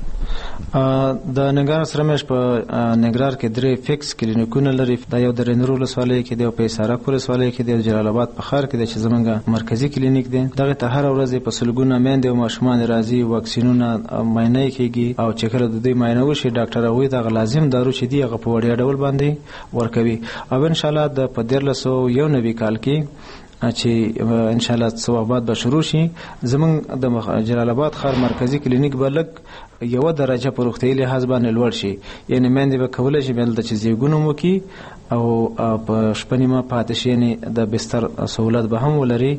د ننګرهار سره میاشت په ننګرهار کې درې فکس کلینیکونه لري. دا یو د رینرو ولسوالۍ کې دی، یو په حصارک ولسوالۍ کې دی، او جلال آباد په ښار کې دی چې زموږ مرکزي کلینیک دی. دغه ته هره ورځ په سلګونه میندې او ماشومان راځي، واکسینونه معاینه کېږي او چې کله د دوی معاینه وشي ډاکټر هغوی ته هغه لازم دارو چې دي هغه په وړیا ډول باندې ورکوي. او انشاءالله د په دیارلس سوه یو نوي کال کې چې انشاءالله څه وخت بعد به شروع شي زموږ د جلال آباد ښار مرکزي کلینیک به لږ یوه درجه په روغتیایي لحاظ باندې لوړ شي. یعنې میندې به کولی شي بیا دلته چې زیږون هم وکړي او په شپه نیمه پاتې شي، یعنې د بستر سهولت به هم ولري.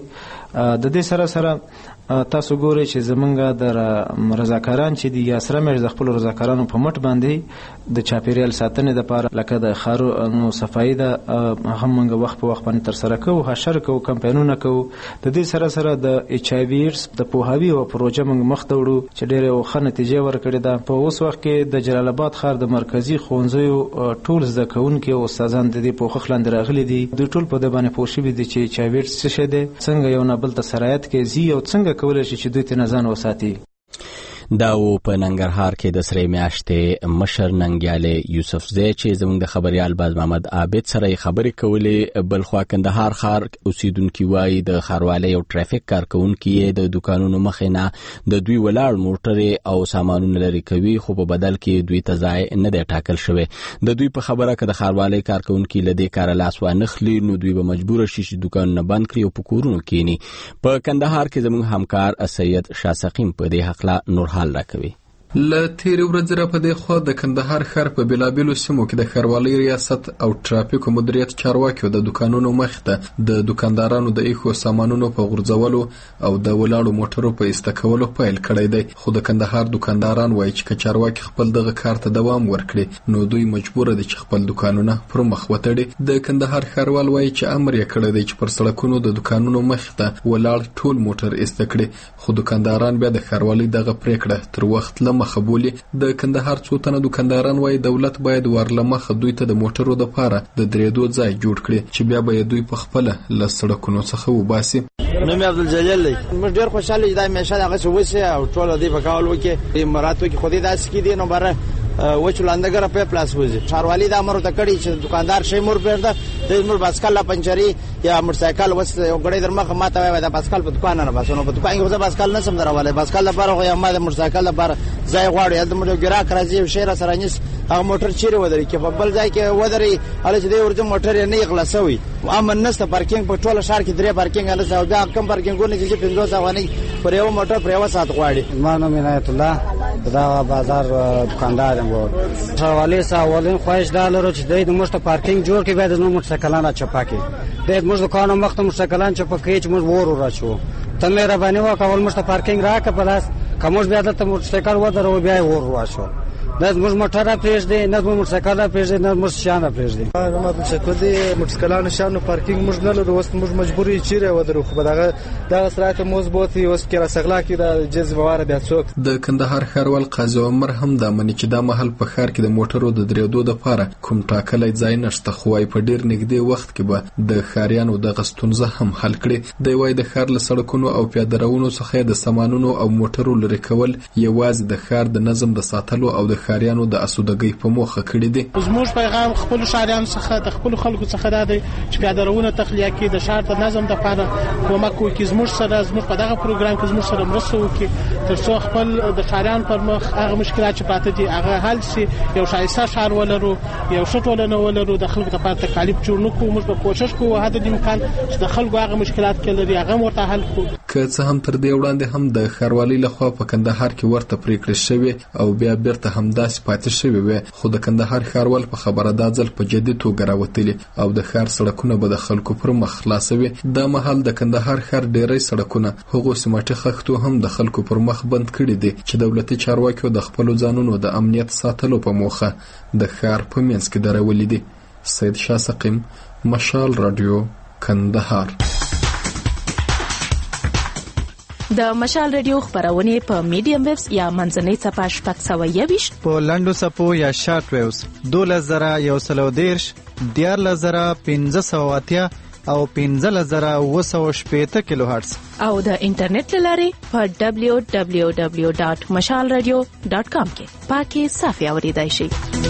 د دې سره سره تاسو ګورئ چې زمونږ د رضاکاران چې دي یا سره میاشت د خپلو رضاکارانو په مټ باندې د چاپیریال ساتنې دپاره لکه د ښارونو صفایي ده هغه موږ وخت په وخت باندې ترسره کوو، حشر کوو، کمپاینونه کوو. د دې سره سره د ایچ آی وي ایډز د پوهاوي او پروژه موږ مخ ته وړو چې ډېرې ښه نتیجې ورکړې ده. په اوس وخت کې د جلال آباد ښار د مرکزي ښوونځیو ټول زده کوونکي او استادان د دې پوښښ لاندې راغلي دي. دوی ټول په دې باندې پوه شوي دي چې ایچ آی وي ایډز څه شی دی، څنګه یو نه بل ته سرایت کې ځي او څنګه کولی شي چې دوی ته ځان وساتي. دا و په ننګرهار کې د سرې میاشتې مشر ننګیالي یوسفزی چې زموږ د خبريال باز محمد عابد سره خبرې کولې. بل خوا کندهار ښار اوسیدونکي وایي د ښاروالۍ او ټرافیک کارکونکي د دکانونو مخې نه د دوی ولاړ موټرې او سامانونه لرې کوي، خو په بدل کې دوی ته ځای نه دی ټاکل شوی. د دوی په خبره که د ښاروالۍ کارکونکي له دې کاره لاس وانخلي نو دوی به مجبوره شي چې دکانونه بند کړي او په کورونو کښېني. په کندهار کې زموږ همکار سید شاه سقیم په دې هکله نور حال راکوي. له تیرې ورځې را په دې خوا د کندهار ښار په بېلابېلو سیمو کې د ښاروالۍ ریاست او ټرافیکو مدیریت چارواکیو د دکانونو مخې ته د دکاندارانو د ایښو سامانونو په غورځولو او د ولاړو موټرو په ایسته کولو پیل کړی دی. خو د کندهار دکانداران وایي چې که چارواکي خپل دغه کار ته دوام ورکړي نو دوی مجبوره دي چې خپل دکانونه پر مخ وتړي. د کندهار ښاروال وایي چې امر یې کړی دی چې پر سړکونو د دکانونو مخې ته ولاړ ټول موټر ایسته کړي، خو دکانداران بیا د ښاروالۍ دغه پرېکړه تر وخت له مخه بولي. د کندهار څو تنه دکانداران وایي دولت باید ورله مخه دوی ته د موټرو دپاره د درېدو ځای جوړ کړي چې بیا به یې دوی په خپله له سړکونو څخه وباسي. نوم یې عبدالجلیل دی. موږ ډېر خوشحاله چې دا همیشه دغسې وشي او ټول دوی په کول وکړي، مراد وکړي. خو دې داسې کېدي نو بره وچ لاندګره په پلاس وځي. ښاروالي دا امر ته کړی چې دکاندار شی مور پرده د مور باسکل لا پنچري یا موټرسایکل وس یو غړي در مخه ماته وای دا باسکل په دکان نه باسنو په دکان کې باسکل نه سم دراواله باسکل لپاره خو یا ما د موټرسایکل لپاره ځای غواړي د موټر ګراک راځي شهر سره نس هغه موټر چیرې ودرې کې په بل ځای کې ودرې اله چې د ورته موټر نه اخلاصوي امن نسته پارکینګ په ټوله ښار کې درې پارکینګ اله او دا کم پارکینګونه چې پنځوس افغانۍ پر یو موټر پر یو ساعت غواړي. ما نوم عنایت الله دا بازار دکاندار یم. ښاروالۍ سره اولین خواهش دا لرو چې د موټر پارکینګ جوړ کړي، باید نو موټرسایکلانه چپا کړي د موږ د قانون مخته مشکلان چې په کې چې موږ ور راچو ته مې را باندې وکول موږ ته پارکینګ راکړه پلاس کوم موږ بیا د موټرسایکل ودرو بیا ور راچو نه موږ موټر پېژدې نه موږ موټرسایکل پېژدې نه موږ شان پېژدې نه موټرسایکل دې موټرسایکلانو شانو پارکینګ موږ نه لرو اوس موږ مجبورې چیرې ودرو خو دغه دغه سرعت مثبت اوس کې را سغلا کې د جذب واره بیا څوک د کندهار ښاروال قاضي عمر هم د منی چې دا محل په ښار کې د موټرو د درېدو لپاره کوم ټاکلي ځای نشته خو وايي په ډیر نږدې وخت کې به د ښاریانو د غستونزه هم حل کړي دی وايي د ښار له سړکونو او پیاده روونو څخه د سامانونو او موټرو لرې کول یوازې د ښار د نظم د ساتلو او د ښاریانو د اسودګۍ په موخه کړی دي. زموږ پیغام خپل ښاریانو څخه د خپل خلکو څخه دا دی چې پیاده روونه تخلیه کړي د ښار د نظم لپاره کومک وکړي زموږ سره زموږ په دغه پروګرام کې زموږ سره مرسته وکړي تر څو خپل د ښاریانو پر مخ هغه مشکلات چې پراته دي هغه حل شي یو ښایسته ښار ولرو یو ښه ټولنه ولرو د خلکو لپاره تکالیف جوړ نه کوو موږ به کوشش کوو حد الامکان چې د خلکو هغه مشکلات کې لري هغه ورته حل کړو. که څه هم تر دې وړاندې هم د ښاروالۍ لخوا په کندهار کې ورته پریکړې شوې او بیا بیرته همداسې پاتې شوې وې خو د کندهار ښاروال په خبره دا ځل په جدي توګه راوتلي او د ښار سړکونه به د خلکو پر مخ خلاصوي. دا مهال د کندهار ښار ډیری سړکونه هغو سمټي خښتو هم د خلکو پر مخ بند کړي دي چې دولتي چارواکیو د خپل ځانونو د امنیت ساتلو په موخه د ښار په منځ کې درولې دي. سید شاه سقیم، مشال رادیو، کندهار. د مشال رادیو خبرونه په میډیم ویوز یا منځنۍ صفحه شپږ سوه یوویشت په لنډو صفحو یا شارټ ویوز دولس زره یو سل او دېرش دیارلس زره پنځه سوه اتیا او پنځلس زره اووه سوه شپېته کیلو هرتز او د انټرنیټ له لارې په ډبلیو ډبلیو ډبلیو ډاټ مشال رادیو ډاټ کام کې پاکي صافي اوریدای شي.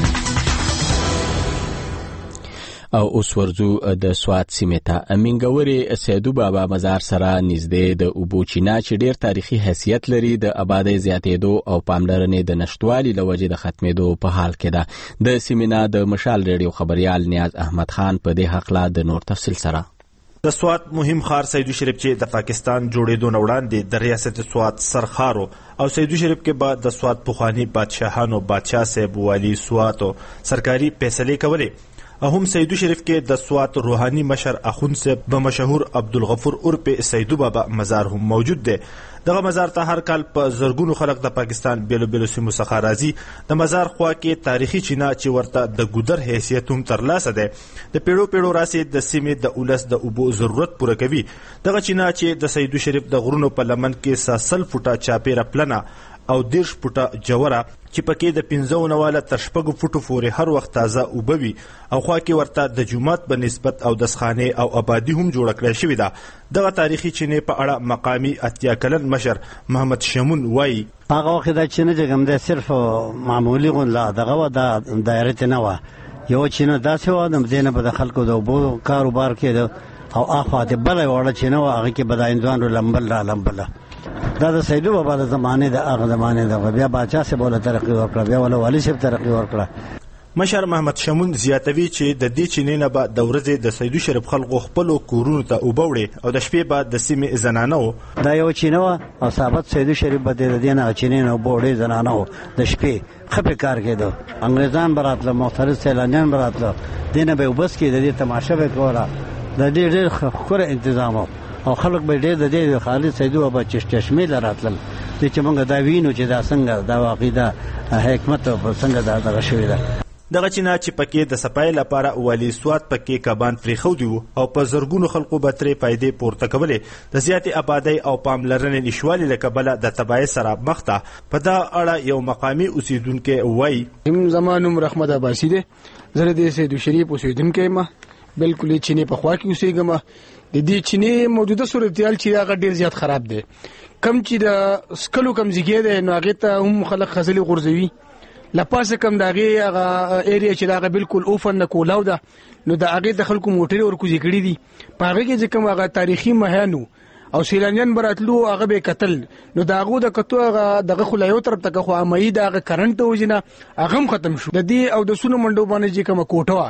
او اوس ورځو د سوات سیمې ته امینګوري سیدو بابا مزار سره نږدې د اوبو چینه چې ډیر تاریخي حیثیت لري د آبادی زیاتېدو او پاملرنې د نشټوالي لوجې د ختمېدو په حال کې ده. د سیمې نه د مشال ریډیو خبريال نیاز احمد خان په دې حق لا د نور تفصیل سره. د سوات مهم خار سیدو شریف چې د پاکستان جوړېدو نه وړاندې د ریاست سوات سرخارو او سیدو شریف کې بعد د سوات پخوانی بادشاهانو بادشاه صاحب والی سوات سرکاري فیصلې کولې او هم سیدو شریف کې د سوات روحانی مشر اخوند صاحب به مشهور عبدالغفور عرف سیدو بابا مزار هم موجود دی. دغه مزار ته هر کال په زرګونو خلک د پاکستان بیلو بیلو سیمو څخه راځي. د مزار خوا کې تاریخي چینه چې ورته د ګودر حیثیت هم ترلاسه دی د پیړو پیړو راسي د سیمې د اولس د اوبو ضرورت پوره کوي. دغه چینه چې د سیدو شریف د غرونو په لمن کې ساسل فوټه چاپیره پلنه او دیرش فوټه جوړه چې پکې د پنځو نواله تر شپږو فوټو پورې هر وخت تازه اوبه وي او خوا کې ورته د جومات په نسبت او دسخانه او آبادی هم جوړه کړې شوې ده. دغه تاریخي چینې په اړه مقامی اتیا کلن مشر محمد شمون وایي هغه وخت دا چینه جګم ده صرف معمولی غون لا دغه و د دایره نه و یو چینه داسې و د مدینه په خلکو د اوبو کاروبار کې او اخوا د بل وړه چینه و هغه کې بدایندوان لمبل را لمبل دا د سیدو بابا د زمانه د هغه زمانه د بیا بادشاہ سے بوله ترقی ورکړه بیا ول والی صاحب ترقی ورکړه. مشر محمد شمون زیاتوي چې د دې چینې نه بعد د ورځې د سیدو شریف خلکو خپل کورونو ته وبوړي او د شپې بعد د سیمې زنانو دا یو چینه او ثابت سیدو شریف بده د دینه چینې نه وبوړي زنانو د شپې خپې کار کېدو انګريزان براتله مختلف سیلانیان براتله دینه به وبس کې د دې تماشا وکړه د دې ډېر خوره تنظیم او خلک به ډېر د دې خالد سیدو بابا چشمه لراتل چې موږ دا وینو چې دا څنګه دا واقعي حکمت او څنګه دا دغه شوی ده. دغه چینه چې پکې د صفای لپاره والی سوات پکې کبان پرېخو دی او په زرګونو خلکو به ترې فائدې پورته کولې د زیاتې آبادی او پاملرنې نشوالي له کبله د تبعیض سره مخ ده. په دا اړه یو مقامی اوسیدونکو وایي زمانوم رحمت عباسی ده زره د سیدو شریف اوسیدونکو ما بالکل چینه په خوا کې اوسېږم. د دې چینه موجوده صورتحال چې هغه ډیر زیات خراب دی کم چې د سکلو کم ځګې ده نو هغه ته هم خلک خزلي غورځوي لپاسه کم داغه هغه ایریا چې داغه بالکل اوفن نه کولاو ده نو د هغه د خلکو موټري ورکوځي کړی دي په هغه کې چې کوم هغه تاریخي مهانو او سیلانیان براتلو هغه به قتل نو داغه د کتو هغه دغه خلایو طرف ته خو امید هغه کرنٹ وجنه هغه ختم شو. د دې او د سونو منډو باندې چې کوم کوټه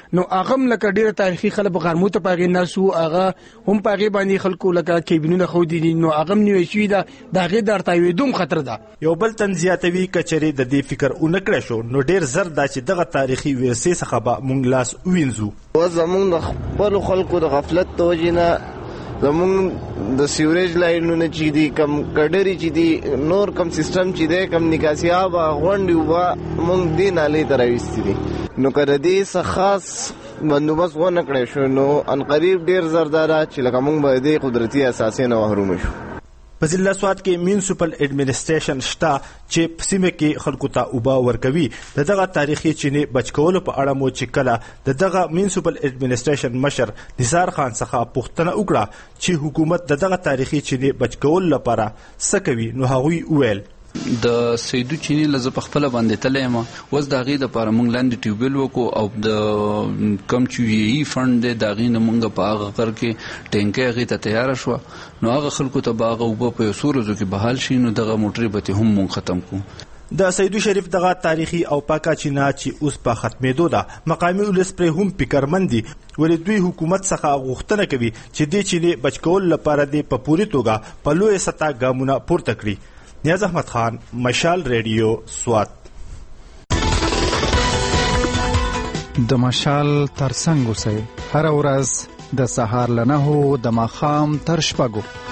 نو هغه لکه ډیره تاریخي خلک په غرمو ته پاغې ناسو هغه هم پاغې باندې خلکو لکه کیبینونه خو دي نو هغه نیو شوی دا دغه درته دوم خطر ده. یو بل تنزیاتوي کچري د دې فکر اونکړه شو نو ډیر زر دا چې دغه تاریخي ورثه څخه به مونږ لاس وینځو. و زمونږ د خپل خلکو د غفلت توجینا زمونږ د سیوریج لاینونه چې دي کم کډری چې دي نور کم سیستم چې دی کم نکاسي آب غونډي و مونږ دې نالې تراويستي دي نو کړه دې څه خاص بندوبست ونه کړی شو نو ان قریب ډیر زردارا چې لکه مونږ به دې قدرتي اساسي نه محروم شو. په ضلع سوات کې میونسپل اډمنسټریشن شته چې په سیمه کې خلکو ته اوبه ورکوي. دغه تاریخي چینې بچکولو په اړه مو چې کله دغه میونسپل اډمنسټریشن مشر نثار خان څخه پوښتنه وکړه چې حکومت دغه تاریخي چینې بچکول لپاره څه کوي نو هغوی وویل د سیدو چینی لزه په خپل باندې تلې ما وز د غي د لپاره مونږ لاندې ټیوبل وکړو او د کم چې ای فند د غي نه مونږ په هغه کر کې ټینکې غي ته تیار شو نو هغه خلکو ته باغ او په سورزو کې بحال شي نو دغه موټری به هم مونږ ختم کو. د سیدو شریف دغه تاریخي او پاکه چینا چې اوس په ختمېدو ده مقامي ولس پر هم فکرمند دي ولې دوی حکومت څخه غوښتنه کوي چې دې چینې بچکول لپاره د په پوری توګه په لوی سطح ګامونه پورته کړي. نیاز احمد خان، مشال ریډیو، سوات. د مشال ترڅنګ اوسئ هر ورځ د سهار له نهو د ماښام تر شپږو